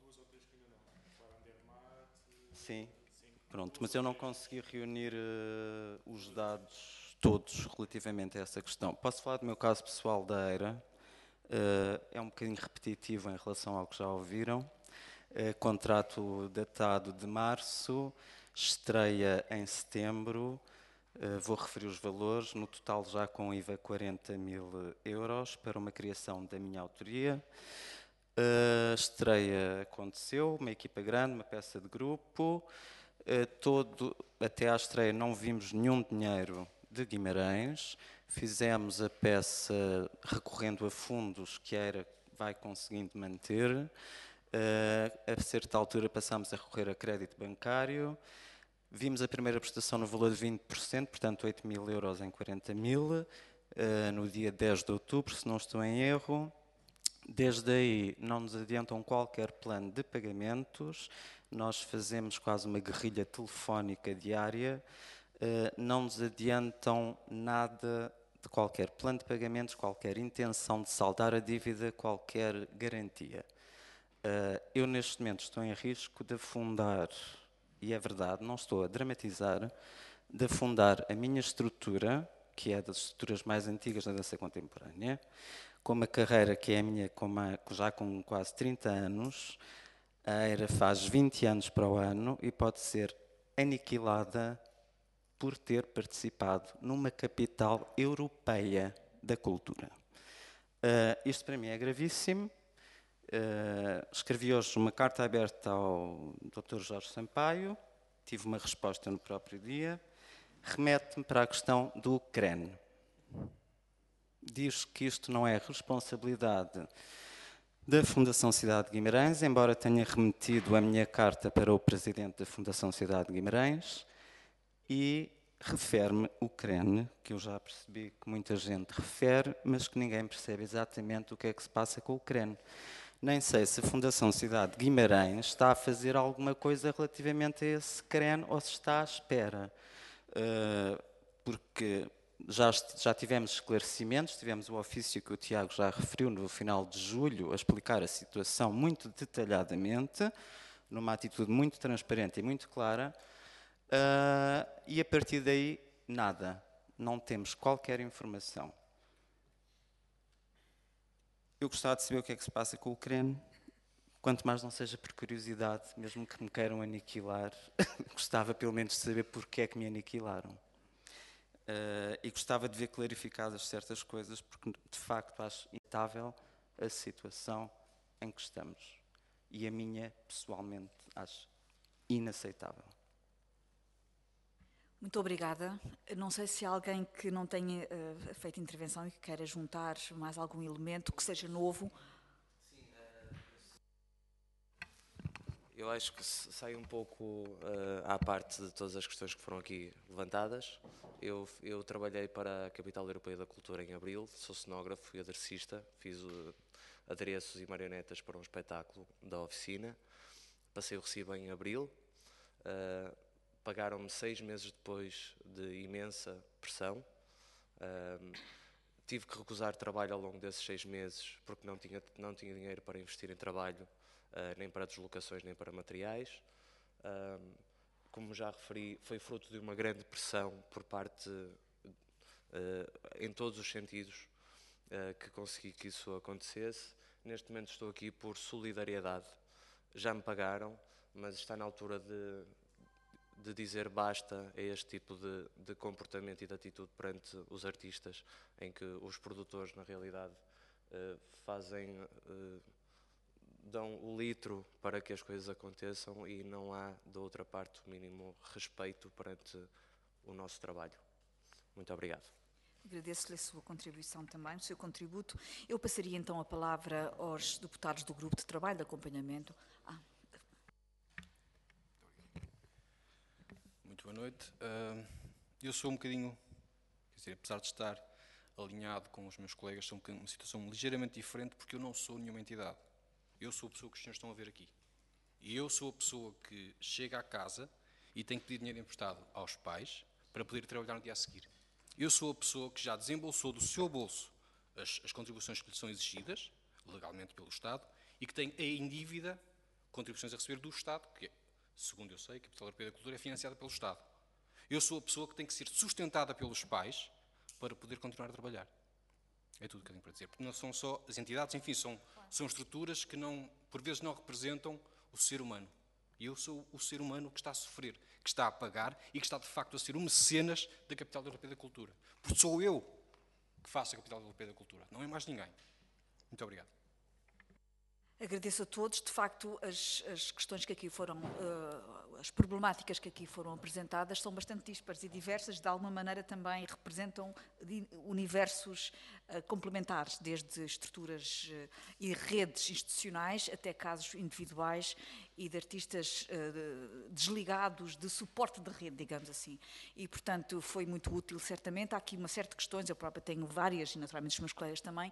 Sim, pronto, mas eu não consegui reunir os dados todos relativamente a essa questão. Posso falar do meu caso pessoal da EIRA, é um bocadinho repetitivo em relação ao que já ouviram. Contrato datado de março, estreia em setembro, vou referir os valores, no total já com IVA 40.000 euros para uma criação da minha autoria. A estreia aconteceu, uma equipa grande, uma peça de grupo. Até à estreia não vimos nenhum dinheiro de Guimarães. Fizemos a peça recorrendo a fundos que vai conseguindo manter. A certa altura passámos a recorrer a crédito bancário. Vimos a primeira prestação no valor de 20%, portanto 8.000 euros em 40.000, no dia 10 de outubro, se não estou em erro. Desde aí não nos adiantam qualquer plano de pagamentos, nós fazemos quase uma guerrilha telefónica diária, não nos adiantam nada de qualquer plano de pagamentos, qualquer intenção de saldar a dívida, qualquer garantia. Eu neste momento estou em risco de afundar, e é verdade, não estou a dramatizar, de afundar a minha estrutura, que é das estruturas mais antigas da dança contemporânea, com uma carreira que é a minha já com quase 30 anos, a EIRA faz 20 anos para o ano e pode ser aniquilada por ter participado numa capital europeia da cultura. Isto para mim é gravíssimo. Escrevi hoje uma carta aberta ao Dr. Jorge Sampaio, tive uma resposta no próprio dia, remete-me para a questão do CREN. Diz que isto não é responsabilidade da Fundação Cidade de Guimarães, embora tenha remetido a minha carta para o Presidente da Fundação Cidade de Guimarães, e refere-me o CREN, que eu já percebi que muita gente refere, mas que ninguém percebe exatamente o que é que se passa com o CREN. Nem sei se a Fundação Cidade de Guimarães está a fazer alguma coisa relativamente a esse CREN ou se está à espera. Porque já tivemos esclarecimentos, tivemos o ofício que o Tiago já referiu no final de julho a explicar a situação muito detalhadamente, numa atitude muito transparente e muito clara, e a partir daí nada, não temos qualquer informação. Eu gostava de saber o que é que se passa com o CREN, quanto mais não seja por curiosidade, mesmo que me queiram aniquilar, gostava pelo menos de saber porque é que me aniquilaram. E gostava de ver clarificadas certas coisas, porque de facto acho inevitável a situação em que estamos. E a minha, pessoalmente, acho inaceitável. Muito obrigada. Não sei se há alguém que não tenha feito intervenção e que queira juntar mais algum elemento que seja novo. Eu acho que sai um pouco à parte de todas as questões que foram aqui levantadas. Eu trabalhei para a Capital Europeia da Cultura em abril, sou cenógrafo e aderecista, fiz adereços e marionetas para um espetáculo da oficina, passei o recibo em abril, pagaram-me 6 meses depois de imensa pressão, tive que recusar trabalho ao longo desses 6 meses porque não tinha dinheiro para investir em trabalho, nem para deslocações, nem para materiais. Como já referi, foi fruto de uma grande pressão por parte, em todos os sentidos, que consegui que isso acontecesse. Neste momento estou aqui por solidariedade. Já me pagaram, mas está na altura de dizer basta a este tipo de comportamento e de atitude perante os artistas, em que os produtores, na realidade, dão o litro para que as coisas aconteçam e não há, da outra parte, o mínimo respeito perante o nosso trabalho. Muito obrigado. Agradeço-lhe a sua contribuição também, o seu contributo. Eu passaria então a palavra aos deputados do Grupo de Trabalho de Acompanhamento. Muito boa noite. Eu sou um bocadinho, quer dizer, apesar de estar alinhado com os meus colegas, sou uma situação ligeiramente diferente porque eu não sou nenhuma entidade. Eu sou a pessoa que os senhores estão a ver aqui. E eu sou a pessoa que chega à casa e tem que pedir dinheiro emprestado aos pais para poder trabalhar no dia a seguir. Eu sou a pessoa que já desembolsou do seu bolso as contribuições que lhe são exigidas, legalmente pelo Estado, e que tem em dívida contribuições a receber do Estado, que, segundo eu sei, a Capital Europeia da Cultura é financiada pelo Estado. Eu sou a pessoa que tem que ser sustentada pelos pais para poder continuar a trabalhar. É tudo o que eu tenho para dizer. Porque não são só as entidades, enfim, são estruturas que por vezes não representam o ser humano. E eu sou o ser humano que está a sofrer, que está a pagar e que está de facto a ser um mecenas da Capital Europeia da Cultura. Porque sou eu que faço a Capital Europeia da Cultura, não é mais ninguém. Muito obrigado. Agradeço a todos. De facto, as questões que aqui foram, as problemáticas que aqui foram apresentadas são bastante dispares e diversas, de alguma maneira também representam universos complementares, desde estruturas e redes institucionais até casos individuais e de artistas desligados de suporte de rede, digamos assim. E, portanto, foi muito útil, certamente. Há aqui uma série de questões, eu própria tenho várias, e naturalmente os meus colegas também.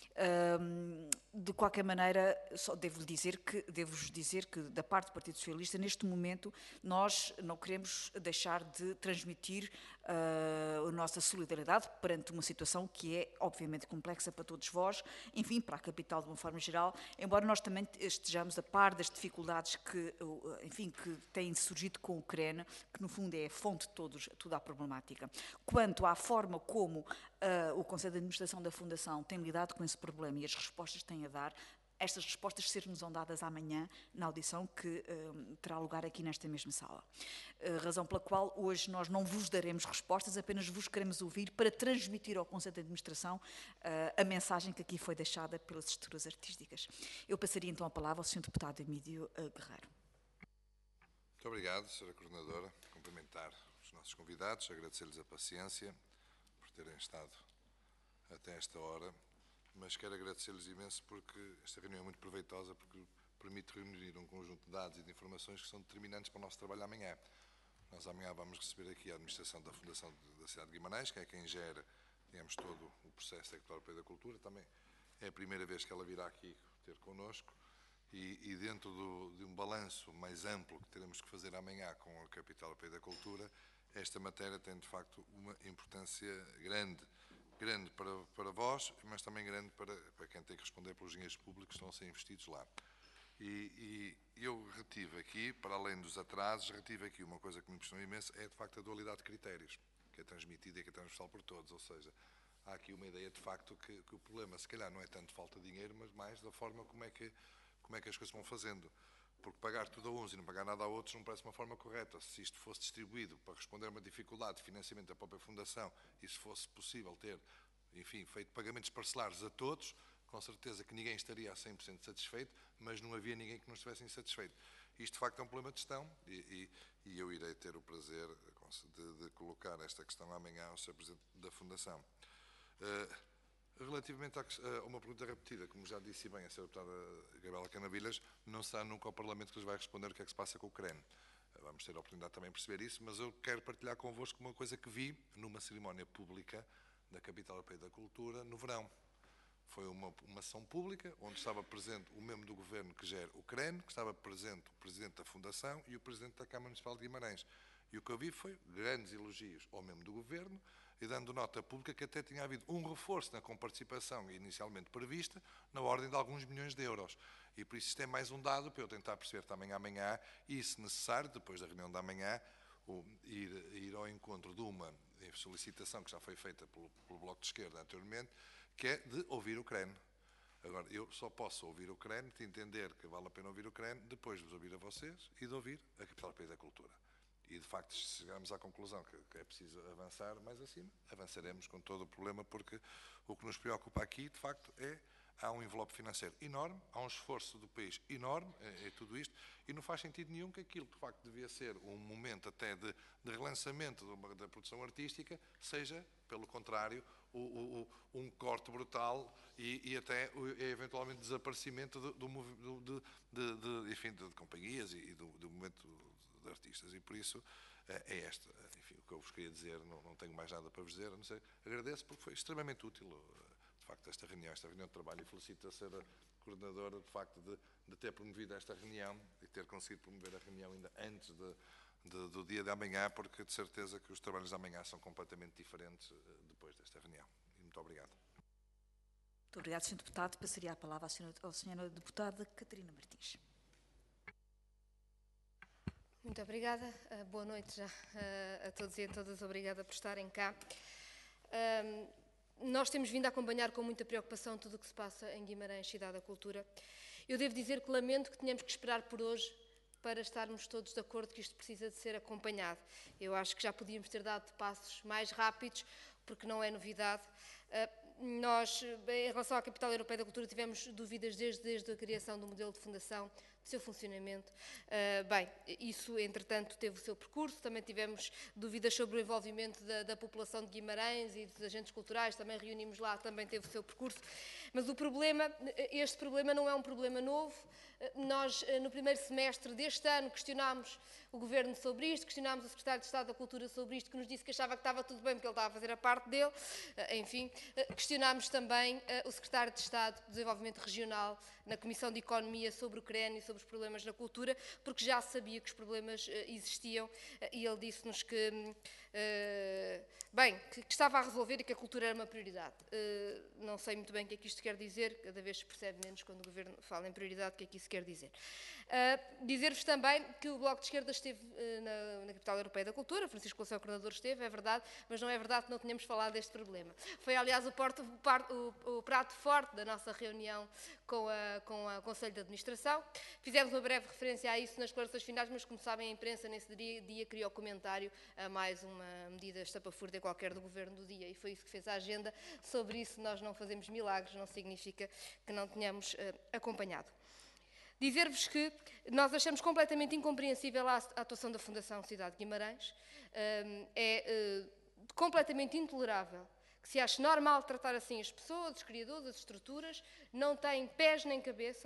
De qualquer maneira, só devo-vos dizer que, da parte do Partido Socialista, neste momento, nós não queremos deixar de transmitir a nossa solidariedade perante uma situação que é, obviamente, complexa para todos vós, enfim, para a capital de uma forma geral, embora nós também estejamos a par das dificuldades que têm surgido com a Ucrânia, que no fundo é a fonte de toda a problemática. Quanto à forma como o Conselho de Administração da Fundação tem lidado com esse problema e as respostas que tem a dar, estas respostas ser-nos-ão dadas amanhã na audição que terá lugar aqui nesta mesma sala. Razão pela qual hoje nós não vos daremos respostas, apenas vos queremos ouvir para transmitir ao Conselho de Administração a mensagem que aqui foi deixada pelas estruturas artísticas. Eu passaria então a palavra ao Sr. Deputado Emílio Guerreiro. Muito obrigado, Sra. Coordenadora. Cumprimentar os nossos convidados, agradecer-lhes a paciência por terem estado até esta hora, mas quero agradecer-lhes imenso porque esta reunião é muito proveitosa, porque permite reunir um conjunto de dados e de informações que são determinantes para o nosso trabalho amanhã. Nós amanhã vamos receber aqui a administração da Fundação da cidade de Guimarães, que é quem gera, digamos, todo o processo da Capital Europeia da Cultura. Também é a primeira vez que ela virá aqui ter connosco e dentro de um balanço mais amplo que teremos que fazer amanhã com a Capital Europeia da Cultura, esta matéria tem, de facto, uma importância grande para vós, mas também grande para quem tem que responder pelos dinheiros públicos que estão a ser investidos lá. E eu retive aqui, para além dos atrasos, retive aqui uma coisa que me impressionou imenso, é de facto a dualidade de critérios, que é transmitida e que é transversal por todos, ou seja, há aqui uma ideia de facto que o problema se calhar não é tanto falta de dinheiro, mas mais da forma como é que as coisas vão fazendo. Porque pagar tudo a uns e não pagar nada a outros não parece uma forma correta. Se isto fosse distribuído para responder a uma dificuldade de financiamento da própria Fundação e se fosse possível ter, enfim, feito pagamentos parcelares a todos, com certeza que ninguém estaria a 100% satisfeito, mas não havia ninguém que não estivesse insatisfeito. Isto, de facto, é um problema de gestão e eu irei ter o prazer de colocar esta questão amanhã ao Sr. Presidente da Fundação. Relativamente a uma pergunta repetida, como já disse bem a Sra. Deputada Gabriela Canavilhas, não será nunca ao Parlamento que lhes vai responder o que é que se passa com a Ucrânia. Vamos ter a oportunidade também de perceber isso, mas eu quero partilhar convosco uma coisa que vi numa cerimónia pública da Capital Europeia da Cultura no verão. Foi uma ação pública onde estava presente o membro do governo que gera o CREN, que estava presente o presidente da Fundação e o presidente da Câmara Municipal de Guimarães. E o que eu vi foi grandes elogios ao membro do governo e dando nota pública que até tinha havido um reforço na comparticipação inicialmente prevista, na ordem de alguns milhões de euros. E por isso isto é mais um dado para eu tentar perceber também amanhã e, se necessário, depois da reunião da manhã, ir ao encontro de uma solicitação que já foi feita pelo Bloco de Esquerda anteriormente, que é de ouvir o CREN. Agora, eu só posso ouvir o CREN, de entender que vale a pena ouvir o CREN, depois de vos ouvir a vocês e de ouvir a Capital Europeia da Cultura. E, de facto, se chegarmos à conclusão que é preciso avançar mais acima, avançaremos com todo o problema, porque o que nos preocupa aqui, de facto, há um envelope financeiro enorme, há um esforço do país enorme, é tudo isto, e não faz sentido nenhum que aquilo que, de facto, devia ser um momento até de relançamento da produção artística, seja, pelo contrário, um corte brutal e até eventualmente desaparecimento enfim, de companhias e do momento de artistas. E por isso enfim, o que eu vos queria dizer, não tenho mais nada para vos dizer, a não ser, agradeço porque foi extremamente útil, de facto, esta reunião de trabalho, e felicito a senhora coordenadora, de facto, de ter promovido esta reunião e ter conseguido promover a reunião ainda antes do dia de amanhã, porque de certeza que os trabalhos de amanhã são completamente diferentes depois desta reunião. E muito obrigado. Muito obrigado, Sr. Deputado. Passaria a palavra à senhora deputada Catarina Martins. Muito obrigada. Boa noite já a todos e a todas. Obrigada por estarem cá. Nós temos vindo a acompanhar com muita preocupação tudo o que se passa em Guimarães, Cidade da Cultura. Eu devo dizer que lamento que tenhamos que esperar por hoje para estarmos todos de acordo que isto precisa de ser acompanhado. Eu acho que já podíamos ter dado passos mais rápidos, porque não é novidade. Nós, em relação à Capital Europeia da Cultura, tivemos dúvidas desde a criação do modelo de fundação, do seu funcionamento. Bem, isso, entretanto, teve o seu percurso. Também tivemos dúvidas sobre o envolvimento da população de Guimarães e dos agentes culturais. Também reunimos lá, também teve o seu percurso. Mas este problema não é um problema novo. Nós, no primeiro semestre deste ano, questionámos o Governo sobre isto, questionámos o Secretário de Estado da Cultura sobre isto, que nos disse que achava que estava tudo bem porque ele estava a fazer a parte dele. Enfim, questionámos também o Secretário de Estado do Desenvolvimento Regional na Comissão de Economia sobre o CREN e sobre os problemas na cultura, porque já sabia que os problemas existiam e ele disse-nos que estava a resolver e que a cultura era uma prioridade. Não sei muito bem o que é que isto quer dizer, cada vez se percebe menos quando o Governo fala em prioridade o que é que isso quer dizer. Dizer-vos também que o Bloco de Esquerda esteve na Capital Europeia da Cultura, Francisco Louçã, o coordenador, esteve, é verdade, mas não é verdade que não tenhamos falado deste problema. Foi, aliás, o prato forte da nossa reunião com o Conselho de Administração. Fizemos uma breve referência a isso nas declarações finais, mas, como sabem, a imprensa nesse dia criou comentário a mais uma medida estapafúrdia qualquer do Governo do dia, e foi isso que fez a agenda. Sobre isso nós não fazemos milagres, não significa que não tenhamos acompanhado. Dizer-vos que nós achamos completamente incompreensível a atuação da Fundação Cidade de Guimarães. É completamente intolerável que se ache normal tratar assim as pessoas, os criadores, as estruturas, não tem pés nem cabeça,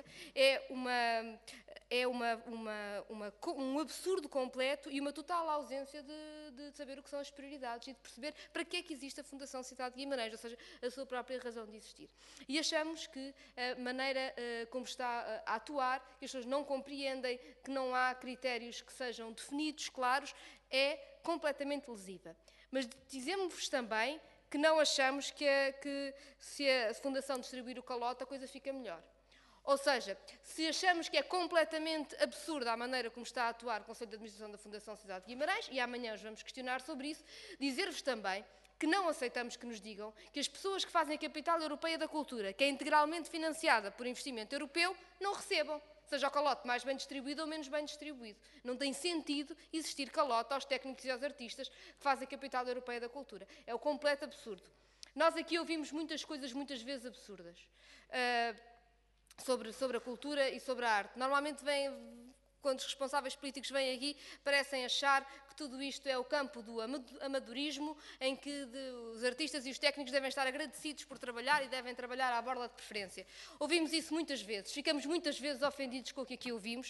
um absurdo completo e uma total ausência de saber o que são as prioridades e de perceber para que é que existe a Fundação Cidade de Guimarães, ou seja, a sua própria razão de existir. E achamos que a maneira como está a atuar, que as pessoas não compreendem, que não há critérios que sejam definidos, claros, é completamente lesiva. Mas dizemos-vos também que não achamos que se a Fundação distribuir o calote a coisa fica melhor. Ou seja, se achamos que é completamente absurda a maneira como está a atuar o Conselho de Administração da Fundação Cidade de Guimarães, e amanhã os vamos questionar sobre isso, dizer-vos também que não aceitamos que nos digam que as pessoas que fazem a Capital Europeia da Cultura, que é integralmente financiada por investimento europeu, não recebam, seja o calote mais bem distribuído ou menos bem distribuído. Não tem sentido existir calote aos técnicos e aos artistas que fazem a Capital Europeia da Cultura. É o completo absurdo. Nós aqui ouvimos muitas coisas, muitas vezes absurdas, sobre a cultura e sobre a arte. Normalmente quando os responsáveis políticos vêm aqui, parecem achar que tudo isto é o campo do amadorismo, em que os artistas e os técnicos devem estar agradecidos por trabalhar e devem trabalhar à borda de preferência. Ouvimos isso muitas vezes, ficamos muitas vezes ofendidos com o que aqui ouvimos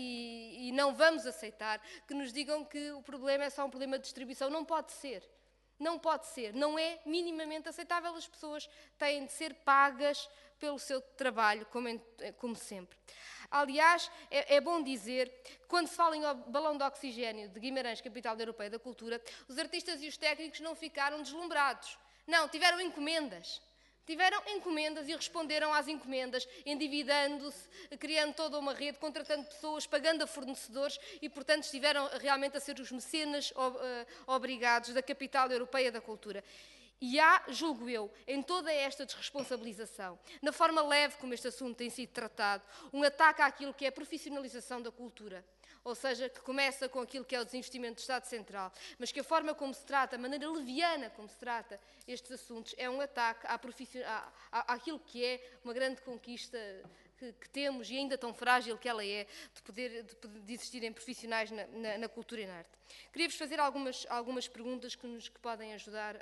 e não vamos aceitar que nos digam que o problema é só um problema de distribuição. Não pode ser. Não pode ser, não é minimamente aceitável. As pessoas têm de ser pagas pelo seu trabalho, como sempre. Aliás, é bom dizer, quando se fala em balão de oxigénio de Guimarães, capital europeia da cultura, os artistas e os técnicos não ficaram deslumbrados. Não, tiveram encomendas. Tiveram encomendas e responderam às encomendas, endividando-se, criando toda uma rede, contratando pessoas, pagando a fornecedores e, portanto, estiveram realmente a ser os mecenas obrigados da capital europeia da cultura. E há, julgo eu, em toda esta desresponsabilização, na forma leve como este assunto tem sido tratado, um ataque àquilo que é a profissionalização da cultura. Ou seja, que começa com aquilo que é o desinvestimento do Estado Central, mas que a forma como se trata, a maneira leviana como se trata estes assuntos, é um ataque àquilo que é uma grande conquista que temos e ainda tão frágil que ela é, de existirem profissionais na cultura e na arte. Queria-vos fazer algumas perguntas que podem ajudar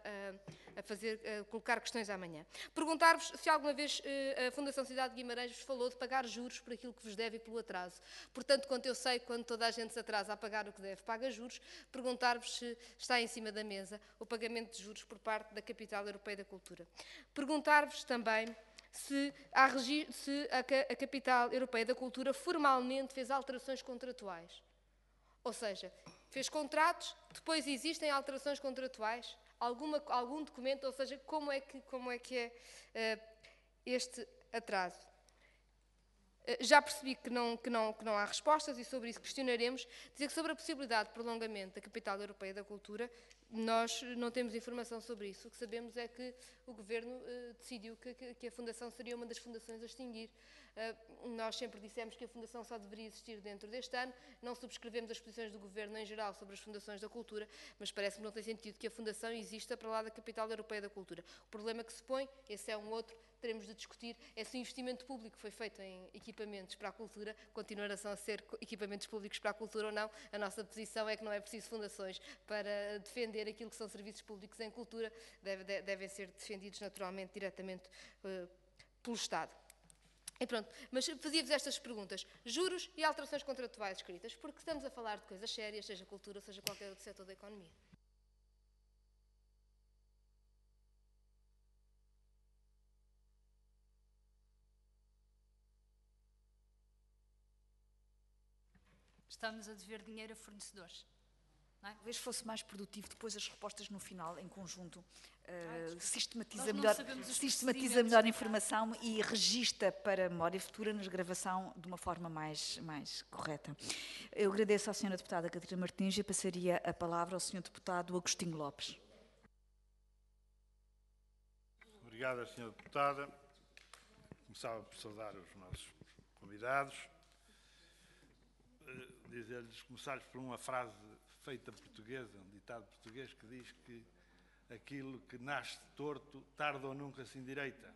a colocar questões amanhã. Perguntar-vos se alguma vez a Fundação Cidade de Guimarães vos falou de pagar juros por aquilo que vos deve e pelo atraso. Portanto, quanto eu sei, quando toda a gente se atrasa a pagar o que deve, paga juros, perguntar-vos se está em cima da mesa o pagamento de juros por parte da Capital Europeia da Cultura. Perguntar-vos também se a Capital Europeia da Cultura formalmente fez alterações contratuais. Ou seja, fez contratos, depois existem alterações contratuais, algum documento, ou seja, como é que é este atraso. Já percebi que não há respostas e sobre isso questionaremos. Dizer que sobre a possibilidade de prolongamento da Capital Europeia da Cultura, nós não temos informação sobre isso. O que sabemos é que o Governo decidiu que a Fundação seria uma das fundações a extinguir. Nós sempre dissemos que a Fundação só deveria existir dentro deste ano. Não subscrevemos as posições do Governo em geral sobre as fundações da cultura, mas parece-me que não tem sentido que a Fundação exista para lá da Capital Europeia da Cultura. O problema que se põe, esse é um outro, teremos de discutir, é se o investimento público foi feito em equipamentos para a cultura, continuarão a ser equipamentos públicos para a cultura ou não. A nossa posição é que não é preciso fundações para defender aquilo que são serviços públicos em cultura, devem ser defendidos naturalmente, diretamente pelo Estado. E pronto, mas fazia-vos estas perguntas. Juros e alterações contratuais escritas, porque estamos a falar de coisas sérias, seja cultura, seja qualquer outro setor da economia. Estamos a dever dinheiro a fornecedores. Não é? Talvez fosse mais produtivo depois as respostas no final, em conjunto, sistematiza melhor a informação e regista para a memória futura na gravação de uma forma mais correta. Eu agradeço à Sra. Deputada Catarina Martins e passaria a palavra ao Sr. Deputado Agostinho Lopes. Obrigado, Sra. Deputada. Começava por saudar os nossos convidados. Dizer-lhes, começar-lhes por uma frase feita portuguesa, um ditado português que diz que aquilo que nasce torto, tarde ou nunca se endireita.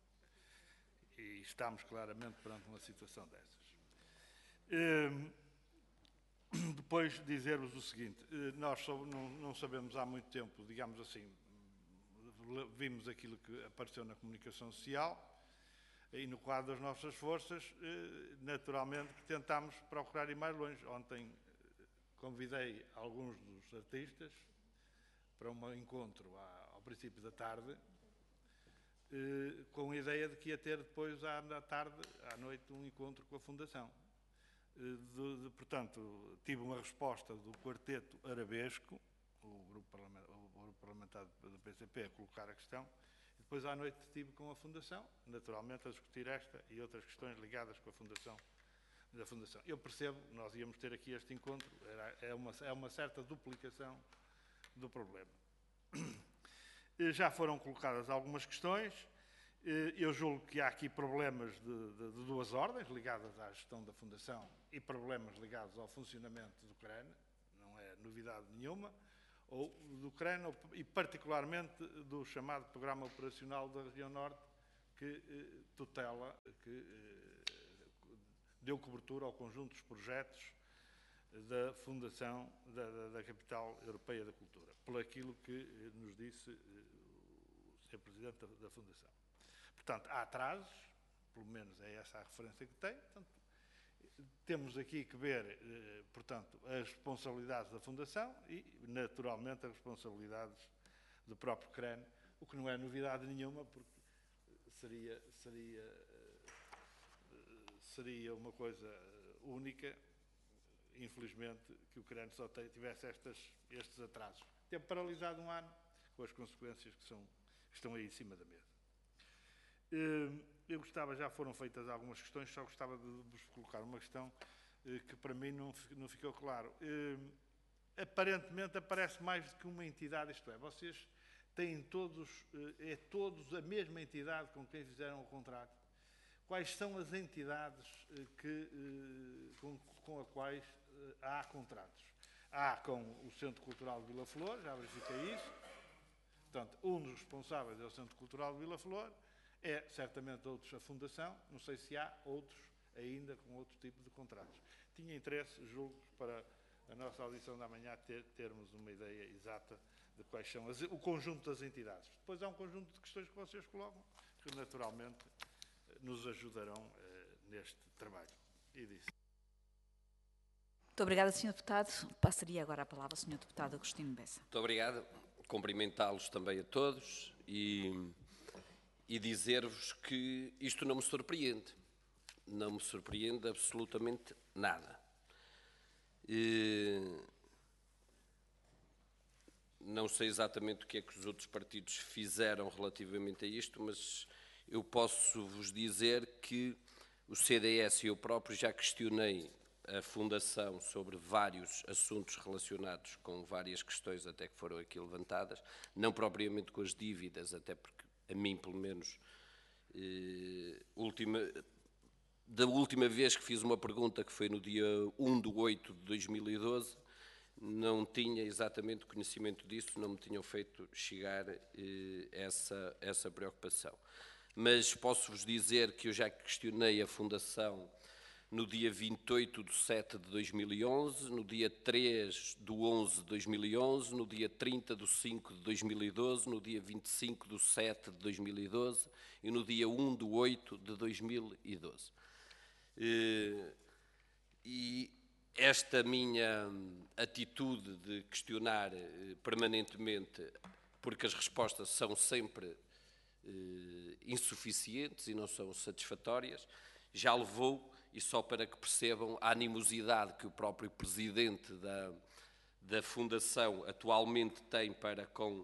E estamos claramente perante uma situação dessas. Depois dizer-vos o seguinte, nós não sabemos há muito tempo, digamos assim, vimos aquilo que apareceu na comunicação social, e no quadro das nossas forças, naturalmente que tentámos procurar ir mais longe. Ontem convidei alguns dos artistas para um encontro ao princípio da tarde, com a ideia de que ia ter depois à tarde, à noite, um encontro com a Fundação. Portanto, tive uma resposta do Quarteto Arabesco, o grupo parlamentar do PCP, a colocar a questão. Depois à noite estive com a Fundação, naturalmente a discutir esta e outras questões ligadas com a Fundação. Eu percebo, nós íamos ter aqui este encontro, é uma certa duplicação do problema. Já foram colocadas algumas questões, eu julgo que há aqui problemas de duas ordens, ligadas à gestão da Fundação e problemas ligados ao funcionamento do CRAN, não é novidade nenhuma, ou do CRAN, e particularmente do chamado Programa Operacional da Região Norte, que tutela, que deu cobertura ao conjunto dos projetos da Fundação da Capital Europeia da Cultura, por aquilo que nos disse o Sr. Presidente da Fundação. Portanto, há atrasos, pelo menos é essa a referência que tem, portanto, temos aqui que ver, portanto, as responsabilidades da Fundação e, naturalmente, as responsabilidades do próprio CREN, o que não é novidade nenhuma, porque seria uma coisa única, infelizmente, que o CREN só tivesse estes atrasos. Teve paralisado um ano, com as consequências que estão aí em cima da mesa. Eu gostava, já foram feitas algumas questões, só gostava de vos colocar uma questão que para mim não ficou claro. Aparentemente aparece mais do que uma entidade, isto é, vocês têm todos a mesma entidade com quem fizeram o contrato. Quais são as entidades com as quais há contratos? Há com o Centro Cultural de Vila Flor, já verifiquei isso. Portanto, um dos responsáveis é o Centro Cultural de Vila Flor, é certamente outros a Fundação, não sei se há outros ainda com outro tipo de contratos. Tinha interesse, julgo, para a nossa audição da manhã termos uma ideia exata de quais são o conjunto das entidades. Depois há um conjunto de questões que vocês colocam, que naturalmente nos ajudarão neste trabalho. E disse. Muito obrigada, Sr. Deputado. Passaria agora a palavra ao Sr. Deputado Agostinho Bessa. Muito obrigado. Cumprimentá-los também a todos e dizer-vos que isto não me surpreende. Não me surpreende absolutamente nada. Não sei exatamente o que é que os outros partidos fizeram relativamente a isto, mas eu posso vos dizer que o CDS e eu próprio já questionei a Fundação sobre vários assuntos relacionados com várias questões até que foram aqui levantadas, não propriamente com as dívidas, até porque a mim, pelo menos, da última vez que fiz uma pergunta, que foi no dia 1/8/2012, não tinha exatamente conhecimento disso, não me tinham feito chegar essa preocupação. Mas posso-vos dizer que eu já questionei a Fundação no dia 28/7/2011, no dia 3/11/2011, no dia 30/5/2012, no dia 25/7/2012 e no dia 1/8/2012. E esta minha atitude de questionar permanentemente, porque as respostas são sempre insuficientes e não são satisfatórias, já levou, e só para que percebam a animosidade que o próprio presidente da Fundação atualmente tem para com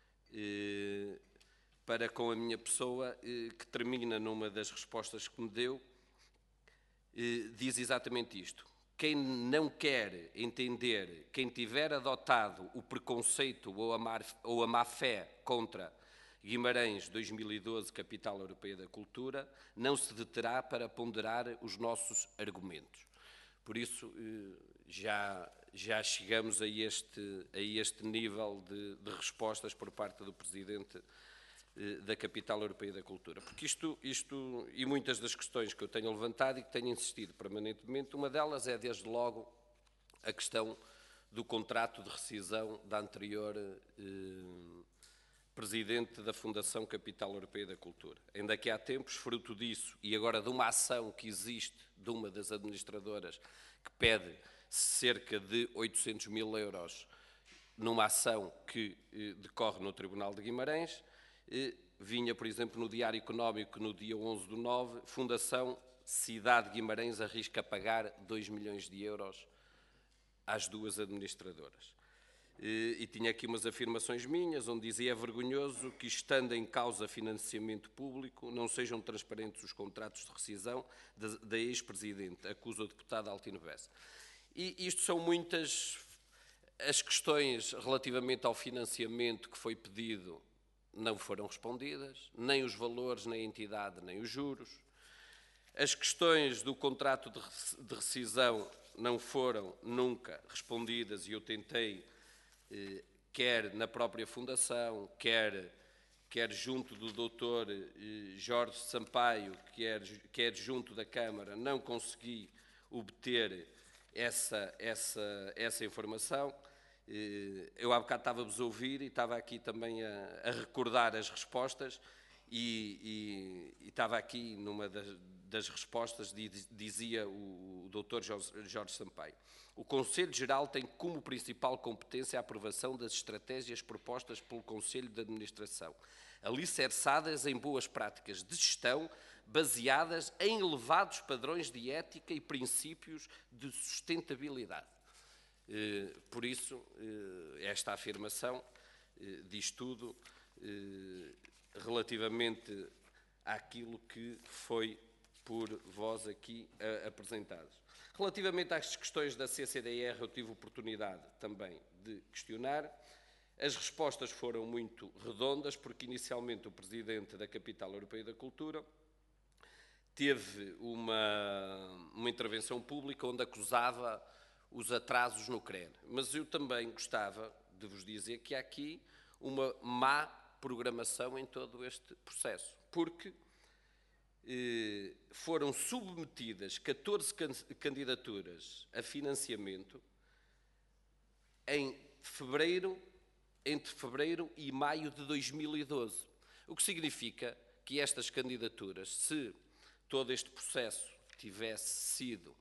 a minha pessoa, que termina numa das respostas que me deu, diz exatamente isto. Quem não quer entender, quem tiver adotado o preconceito ou a má-fé contra Guimarães 2012, Capital Europeia da Cultura, não se deterá para ponderar os nossos argumentos. Por isso, já chegamos a este nível de respostas por parte do Presidente da Capital Europeia da Cultura. Porque isto, e muitas das questões que eu tenho levantado e que tenho insistido permanentemente, uma delas é, desde logo, a questão do contrato de rescisão da anterior Presidente da Fundação Capital Europeia da Cultura. Ainda que há tempos, fruto disso, e agora de uma ação que existe de uma das administradoras que pede cerca de 800 mil euros numa ação que decorre no Tribunal de Guimarães, vinha, por exemplo, no Diário Económico, no dia 11/9, Fundação Cidade de Guimarães arrisca pagar 2 milhões de euros às duas administradoras. E tinha aqui umas afirmações minhas, onde dizia: é vergonhoso que, estando em causa financiamento público, não sejam transparentes os contratos de rescisão da ex-presidente, acusa o deputado Altino Bessa. E isto são muitas as questões relativamente ao financiamento que foi pedido, não foram respondidas, nem os valores, nem a entidade, nem os juros. As questões do contrato de rescisão não foram nunca respondidas e eu tentei, quer na própria Fundação, quer junto do Dr. Jorge Sampaio, quer junto da Câmara, não consegui obter essa informação. Eu há bocado estava-vos a ouvir e estava aqui também a recordar as respostas e estava aqui numa das respostas, dizia o Dr. Jorge Sampaio: o Conselho Geral tem como principal competência a aprovação das estratégias propostas pelo Conselho de Administração, alicerçadas em boas práticas de gestão, baseadas em elevados padrões de ética e princípios de sustentabilidade. Por isso, esta afirmação diz tudo relativamente àquilo que foi por vós aqui apresentados. Relativamente às questões da CCDR, eu tive oportunidade também de questionar. As respostas foram muito redondas, porque inicialmente o Presidente da Capital Europeia da Cultura teve uma intervenção pública onde acusava os atrasos no CREN. Mas eu também gostava de vos dizer que há aqui uma má programação em todo este processo, porque foram submetidas 14 candidaturas a financiamento entre fevereiro e maio de 2012. O que significa que estas candidaturas, se todo este processo tivesse sido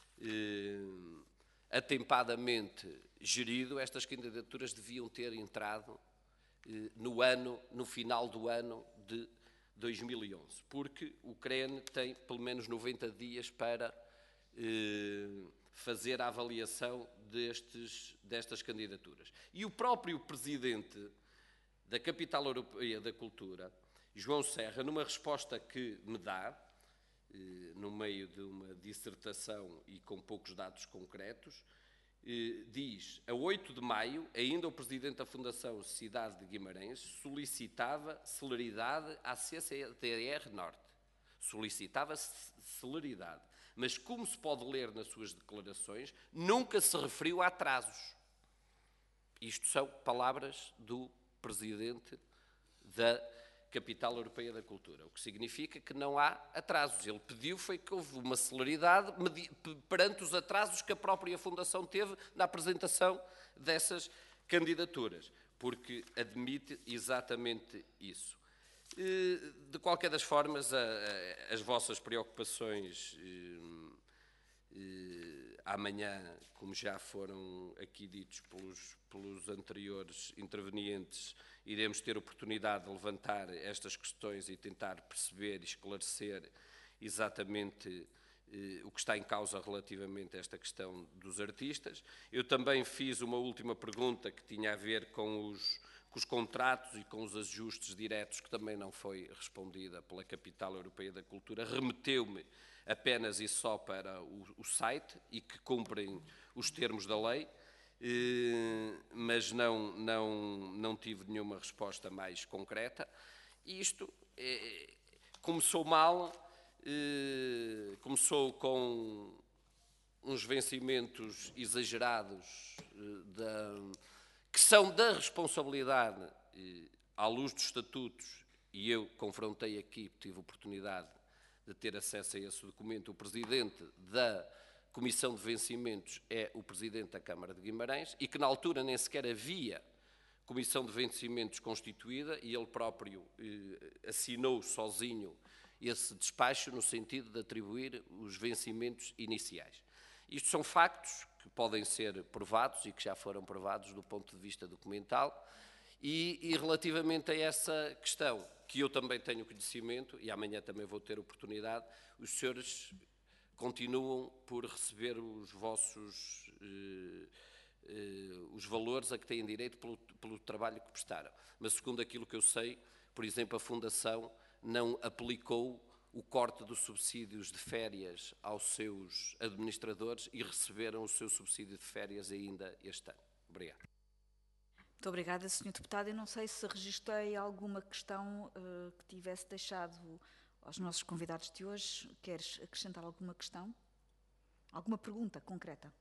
atempadamente gerido, estas candidaturas deviam ter entrado no final do ano de 2011, porque o CREN tem pelo menos 90 dias para fazer a avaliação destas candidaturas. E o próprio Presidente da Capital Europeia da Cultura, João Serra, numa resposta que me dá, no meio de uma dissertação e com poucos dados concretos, diz: a 8 de maio, ainda o Presidente da Fundação Cidade de Guimarães solicitava celeridade à CCDR Norte. Solicitava celeridade. Mas, como se pode ler nas suas declarações, nunca se referiu a atrasos. Isto são palavras do Presidente da Capital Europeia da Cultura, o que significa que não há atrasos. Ele pediu foi que houve uma celeridade perante os atrasos que a própria Fundação teve na apresentação dessas candidaturas, porque admite exatamente isso. De qualquer das formas, as vossas preocupações amanhã, como já foram aqui ditos pelos anteriores intervenientes, iremos ter oportunidade de levantar estas questões e tentar perceber e esclarecer exatamente o que está em causa relativamente a esta questão dos artistas. Eu também fiz uma última pergunta que tinha a ver com os contratos e com os ajustes diretos, que também não foi respondida pela Capital Europeia da Cultura. Remeteu-me apenas e só para o site e que cumprem os termos da lei, mas não tive nenhuma resposta mais concreta. E isto começou mal, começou com uns vencimentos exagerados que são da responsabilidade, à luz dos estatutos, e eu confrontei aqui, tive oportunidade de ter acesso a esse documento. O Presidente da Comissão de Vencimentos é o Presidente da Câmara de Guimarães, e que na altura nem sequer havia Comissão de Vencimentos constituída, e ele próprio assinou sozinho esse despacho no sentido de atribuir os vencimentos iniciais. Isto são factos que podem ser provados e que já foram provados do ponto de vista documental, e relativamente a essa questão, que eu também tenho conhecimento, e amanhã também vou ter oportunidade, os senhores continuam por receber os vossos os valores a que têm direito pelo trabalho que prestaram. Mas, segundo aquilo que eu sei, por exemplo, a Fundação não aplicou o corte dos subsídios de férias aos seus administradores e receberam o seu subsídio de férias ainda este ano. Obrigado. Muito obrigada, Sr. Deputado. Eu não sei se registrei alguma questão que tivesse deixado aos nossos convidados de hoje. Queres acrescentar alguma questão? Alguma pergunta concreta?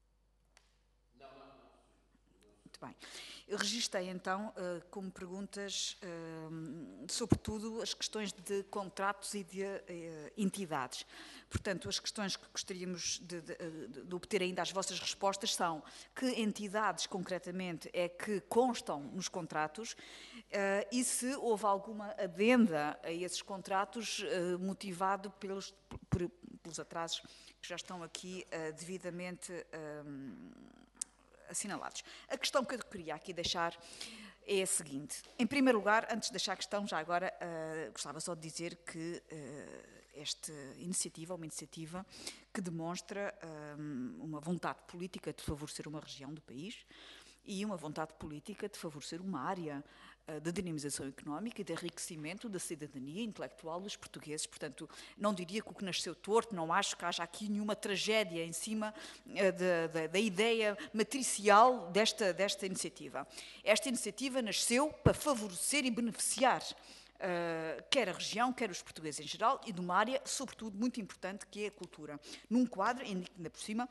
Muito bem. Eu registrei, então, como perguntas, sobretudo, as questões de contratos e de entidades. Portanto, as questões que gostaríamos de obter ainda as vossas respostas são: que entidades, concretamente, é que constam nos contratos? e se houve alguma adenda a esses contratos motivado pelos atrasos que já estão aqui devidamente assinalados. A questão que eu queria aqui deixar é a seguinte. Em primeiro lugar, antes de deixar a questão, já agora gostava só de dizer que esta iniciativa é uma iniciativa que demonstra uma vontade política de favorecer uma região do país e uma vontade política de favorecer uma área de dinamização económica e de enriquecimento da cidadania intelectual dos portugueses. Portanto, não diria que o que nasceu torto, não acho que haja aqui nenhuma tragédia em cima da ideia matricial desta iniciativa. Esta iniciativa nasceu para favorecer e beneficiar quer a região, quer os portugueses em geral, e de uma área, sobretudo, muito importante, que é a cultura. Num quadro, ainda por cima,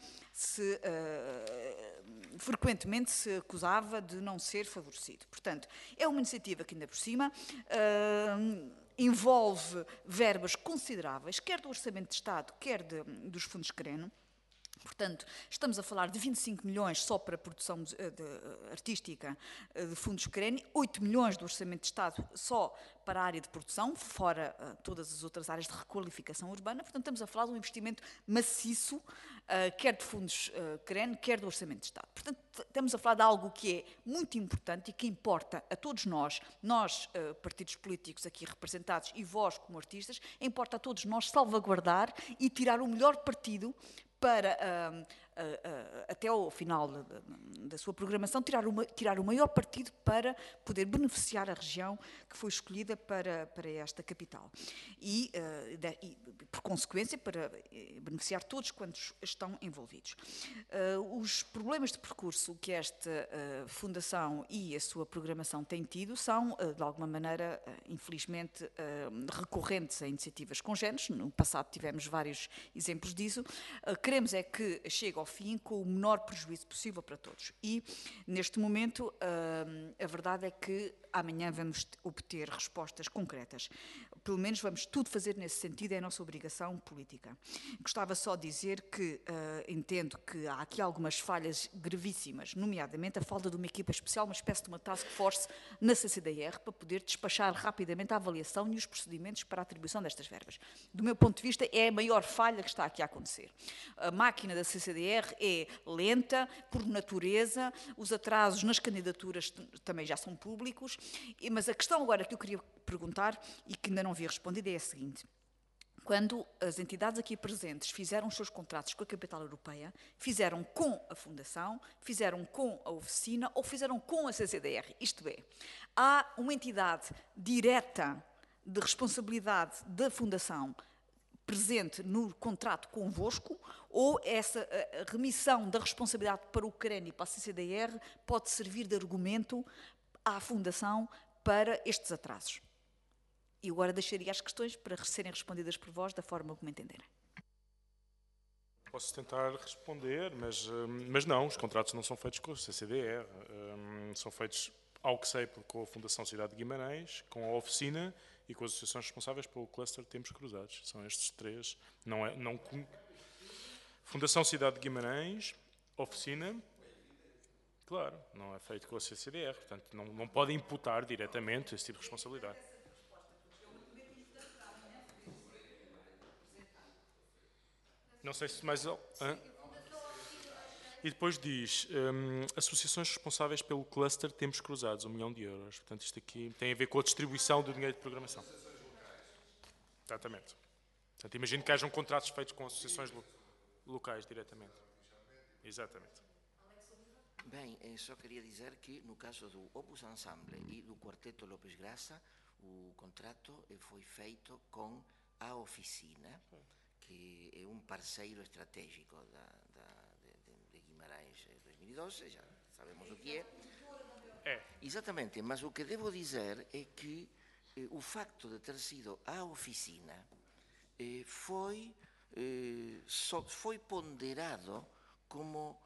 frequentemente se acusava de não ser favorecido. Portanto, é uma iniciativa que, ainda por cima, envolve verbas consideráveis, quer do Orçamento de Estado, quer dos fundos CRENO. Portanto, estamos a falar de 25 milhões só para a produção artística de fundos CRENO, 8 milhões do Orçamento de Estado só para a área de produção, fora todas as outras áreas de requalificação urbana. Portanto, estamos a falar de um investimento maciço, quer de fundos CRENO, quer do Orçamento de Estado. Portanto, estamos a falar de algo que é muito importante e que importa a todos nós, partidos políticos aqui representados, e vós como artistas, importa a todos nós salvaguardar e tirar o melhor partido para, até ao final da sua programação, tirar o maior partido para poder beneficiar a região que foi escolhida para esta capital. E, por consequência, para beneficiar todos quantos estão envolvidos. Os problemas de percurso que esta fundação e a sua programação têm tido são, de alguma maneira, infelizmente, recorrentes a iniciativas congêneres. No passado tivemos vários exemplos disso. Queremos é que chegue ao fim com o menor prejuízo possível para todos. E, neste momento, a verdade é que amanhã vamos obter respostas concretas. Pelo menos vamos tudo fazer nesse sentido, é a nossa obrigação política. Gostava só de dizer que entendo que há aqui algumas falhas gravíssimas, nomeadamente a falta de uma equipa especial, uma espécie de uma task force na CCDR, para poder despachar rapidamente a avaliação e os procedimentos para a atribuição destas verbas. Do meu ponto de vista, é a maior falha que está aqui a acontecer. A máquina da CCDR é lenta, por natureza, os atrasos nas candidaturas também já são públicos, mas a questão agora que eu queria perguntar, e que ainda não vi respondida, é a seguinte. Quando as entidades aqui presentes fizeram os seus contratos com a capital europeia, fizeram com a Fundação, fizeram com a oficina ou fizeram com a CCDR? Isto é, há uma entidade direta de responsabilidade da Fundação presente no contrato convosco, ou essa remissão da responsabilidade para o CREN e para a CCDR pode servir de argumento à Fundação para estes atrasos? E agora deixaria as questões para serem respondidas por vós da forma como entenderem. Posso tentar responder, mas não, os contratos não são feitos com a CCDR, são feitos, ao que sei, com a Fundação Cidade de Guimarães, com a oficina e com as associações responsáveis pelo cluster de Tempos Cruzados. São estes três. Fundação Cidade de Guimarães, oficina, claro, não é feito com a CCDR, portanto não pode imputar diretamente esse tipo de responsabilidade. Não sei se mais... E depois diz, associações responsáveis pelo cluster de Tempos Cruzados, 1 milhão de euros. Portanto, isto aqui tem a ver com a distribuição do dinheiro de programação. Exatamente. Portanto, imagino que hajam contratos feitos com associações locais diretamente. Exatamente. Bem, só queria dizer que no caso do Opus Ensemble e do Quarteto Lopes Graça, o contrato foi feito com a oficina, que é um parceiro estratégico de Guimarães 2012, já sabemos o que é. Exatamente, mas o que devo dizer é que o facto de ter sido a oficina foi ponderado como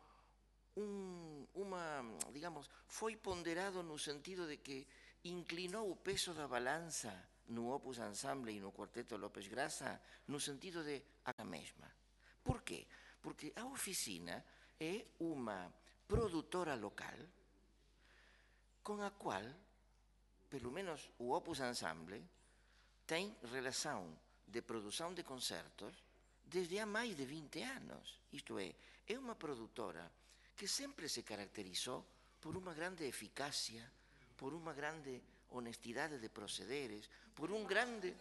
foi ponderado no sentido de que inclinou o peso da balança no Opus Ensemble e no Quarteto Lopes Graça no sentido de a mesma. Por quê? Porque a oficina é uma produtora local com a qual pelo menos o Opus Ensemble, tem relação de produção de concertos desde há mais de 20 anos. Isto é uma produtora que sempre se caracterizou por uma grande eficácia, por uma grande honestidade de procederes, por um grande...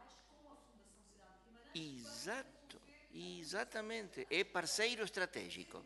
Exato, exatamente, é parceiro estratégico.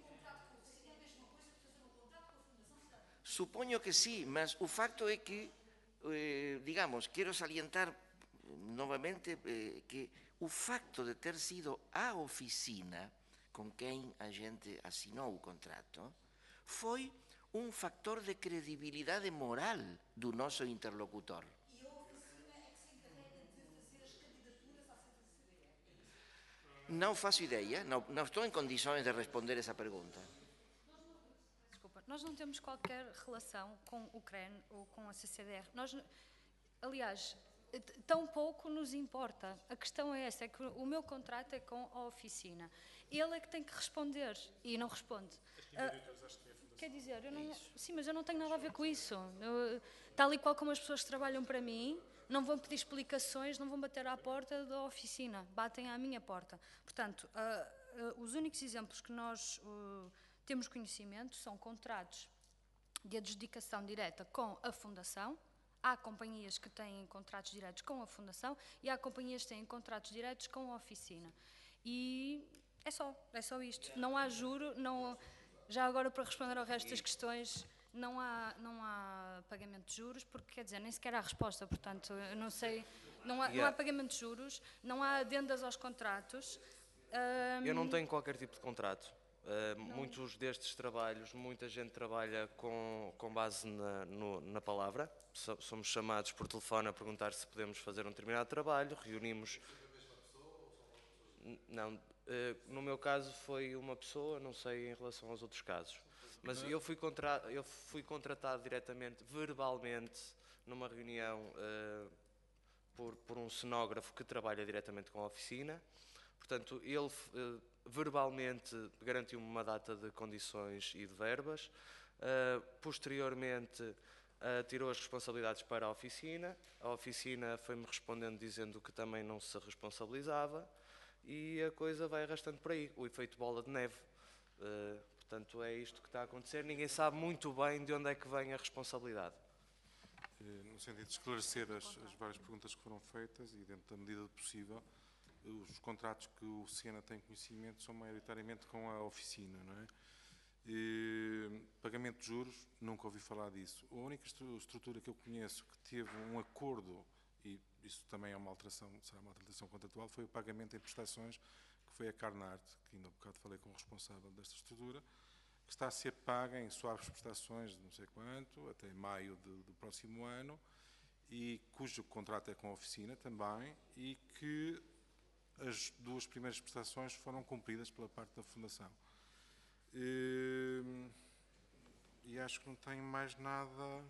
Suponho que sí, mas o facto é que, digamos, quero salientar novamente que o facto de ter sido a oficina con quen a xente asinou o contrato foi un factor de credibilidade moral do noso interlocutor. E a oficina é que se encarrega de fazer as candidaturas à CCDR? Non faço ideia, non estou en condições de responder esa pergunta. Desculpa, nós não temos qualquer relação com o CREN ou com a CCDR. Aliás, tão pouco nos importa. A questão é essa, é que o meu contrato é com a oficina. Ele é que tem que responder e não responde. Quer dizer, sim, mas eu não tenho nada a ver com isso. Tal e qual como as pessoas que trabalham para mim, não vão pedir explicações, não vão bater à porta da oficina, batem à minha porta. Portanto, os únicos exemplos que nós temos conhecimento são contratos de adjudicação direta com a Fundação. Há companhias que têm contratos diretos com a Fundação e há companhias que têm contratos diretos com a oficina. E é só isto. Não há juro, já agora para responder ao resto das questões, não há pagamento de juros, porque quer dizer, nem sequer há resposta, portanto, eu não sei, não há pagamento de juros, não há adendas aos contratos. Eu não tenho qualquer tipo de contrato. Muitos destes trabalhos, muita gente trabalha com base na palavra. Somos chamados por telefone a perguntar se podemos fazer um determinado trabalho, reunimos... Não, no meu caso foi uma pessoa, não sei em relação aos outros casos. Mas eu fui contratado diretamente, verbalmente, numa reunião por um cenógrafo que trabalha diretamente com a oficina. Portanto, ele verbalmente garantiu-me uma data de condições e de verbas. Posteriormente, tirou as responsabilidades para a oficina foi-me respondendo dizendo que também não se responsabilizava e a coisa vai arrastando por aí, o efeito bola de neve. Portanto, é isto que está a acontecer, ninguém sabe muito bem de onde é que vem a responsabilidade. No sentido de esclarecer as várias perguntas que foram feitas e dentro da medida do possível, os contratos que o Siena tem conhecimento são maioritariamente com a oficina, não é? Pagamento de juros, nunca ouvi falar disso. A única estrutura que eu conheço que teve um acordo, e isso também é uma alteração, será uma alteração contratual, foi o pagamento em prestações, que foi a Carnart, que ainda há bocado falei com o responsável desta estrutura, que está a ser paga em suaves prestações de não sei quanto, até maio do próximo ano, e cujo contrato é com a oficina também, e que as duas primeiras prestações foram cumpridas pela parte da Fundação. E acho que não tenho mais nada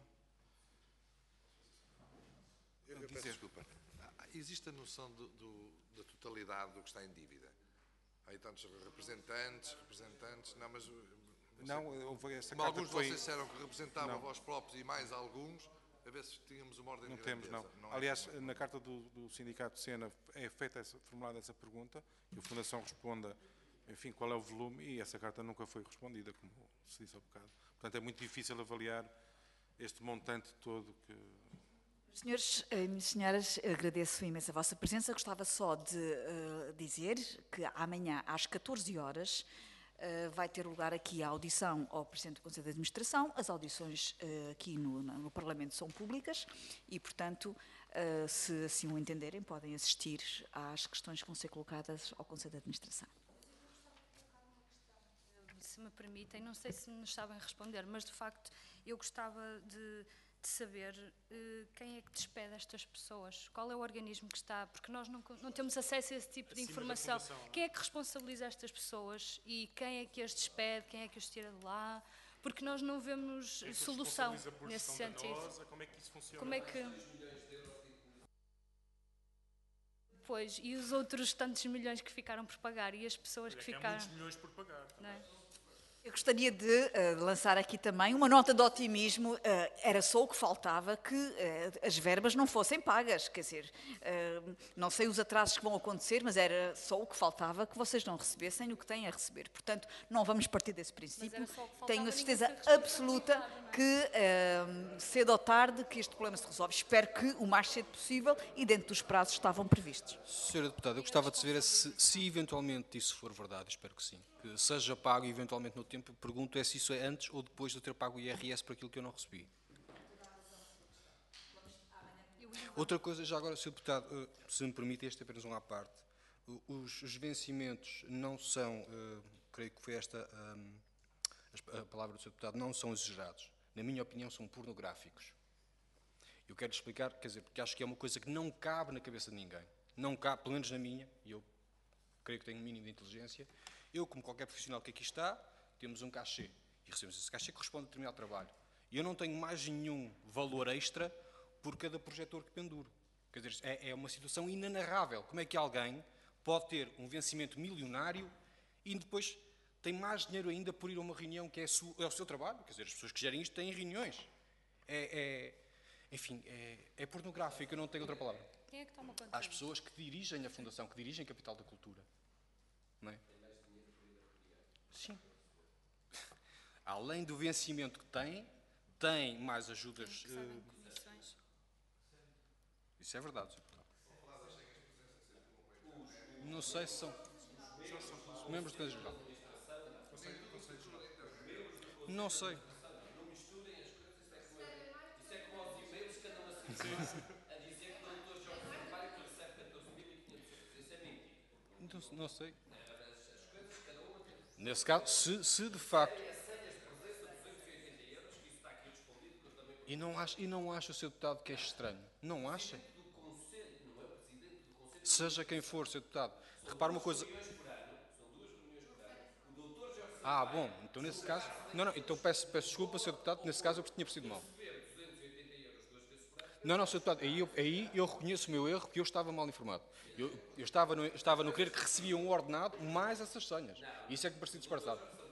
Eu peço desculpa. Existe a noção da totalidade do que está em dívida? Há aí tantos representantes, não, mas... Não, houve essa como carta alguns de foi... vocês disseram que representavam vós próprios e mais alguns, a ver se tínhamos uma ordem de grandeza. Não temos, não. Aliás, na carta do Sindicato de Siena é formulada essa pergunta, que a Fundação responda, enfim, qual é o volume, e essa carta nunca foi respondida, como se disse há bocado. Portanto, é muito difícil avaliar este montante todo que... Senhores e senhoras, agradeço imenso a vossa presença. Gostava só de dizer que amanhã, às 14 horas, vai ter lugar aqui a audição ao Presidente do Conselho de Administração. As audições aqui no Parlamento são públicas e, portanto, se assim o entenderem, podem assistir às questões que vão ser colocadas ao Conselho de Administração. Se me permitem, não sei se nos sabem responder, mas, de facto, eu gostava de saber quem é que despede estas pessoas, qual é o organismo que está, porque nós não temos acesso a esse tipo de informação. Quem é que responsabiliza estas pessoas e quem é que as despede, quem é que as tira de lá, porque nós não vemos solução nesse sentido. Como é que isso funciona? Como é que... Pois, e os outros tantos milhões que ficaram por pagar e as pessoas que ficaram... Há muitos milhões por pagar. Não é? Eu gostaria de lançar aqui também uma nota de otimismo. Era só o que faltava que as verbas não fossem pagas. Quer dizer, não sei os atrasos que vão acontecer, mas era só o que faltava que vocês não recebessem o que têm a receber. Portanto, não vamos partir desse princípio. Tenho a certeza absoluta que cedo ou tarde que este problema se resolve. Espero que o mais cedo possível e dentro dos prazos que estavam previstos. Senhora Deputada, eu gostava de saber se eventualmente isso for verdade, espero que sim, que seja pago eventualmente no tempo, pergunto se isso é antes ou depois de eu ter pago o IRS por aquilo que eu não recebi. Outra coisa, já agora, Sr. Deputado, se me permite, este é apenas um à parte, os vencimentos não são, creio que foi esta a palavra do Sr. Deputado, não são exagerados. Na minha opinião, são pornográficos. Eu quero explicar, quer dizer, porque acho que é uma coisa que não cabe na cabeça de ninguém. Não cabe, pelo menos na minha, e eu creio que tenho um mínimo de inteligência. Eu, como qualquer profissional que aqui está, temos um cachê. E recebemos esse cachê que corresponde a determinado trabalho. E eu não tenho mais nenhum valor extra por cada projetor que penduro. Quer dizer, é uma situação inenarrável. Como é que alguém pode ter um vencimento milionário e depois tem mais dinheiro ainda por ir a uma reunião que é o seu trabalho? Quer dizer, as pessoas que gerem isto têm reuniões. Enfim, é pornográfico, eu não tenho outra palavra. Quem é que toma conta? Às pessoas que dirigem a Fundação, que dirigem a Capital da Cultura. Não é? Sim. Além do vencimento que tem mais ajudas. Isso é verdade, Sr. Deputado. Não sei se são membros do Conselho Geral. Não sei. Não misturem as coisas, isso é como aos e-mails que andam a circular a dizer que o Dr. Jorge Sampaio que recebe 14.500 euros. Isso é mentira. Não sei. As coisas, cada uma tem. Nesse caso, se de facto. E não acha, Sr. Deputado, que é estranho? Não acha? Seja quem for, Sr. Deputado. Repara uma coisa. Ah, bom, então nesse caso... Não, então peço desculpa, Sr. Deputado, nesse caso eu tinha percebido mal. Não, Sr. Deputado, aí eu reconheço o meu erro, porque eu estava mal informado. Eu estava no querer que recebia um ordenado mais essas senhas. Isso é que me parecia disparatado.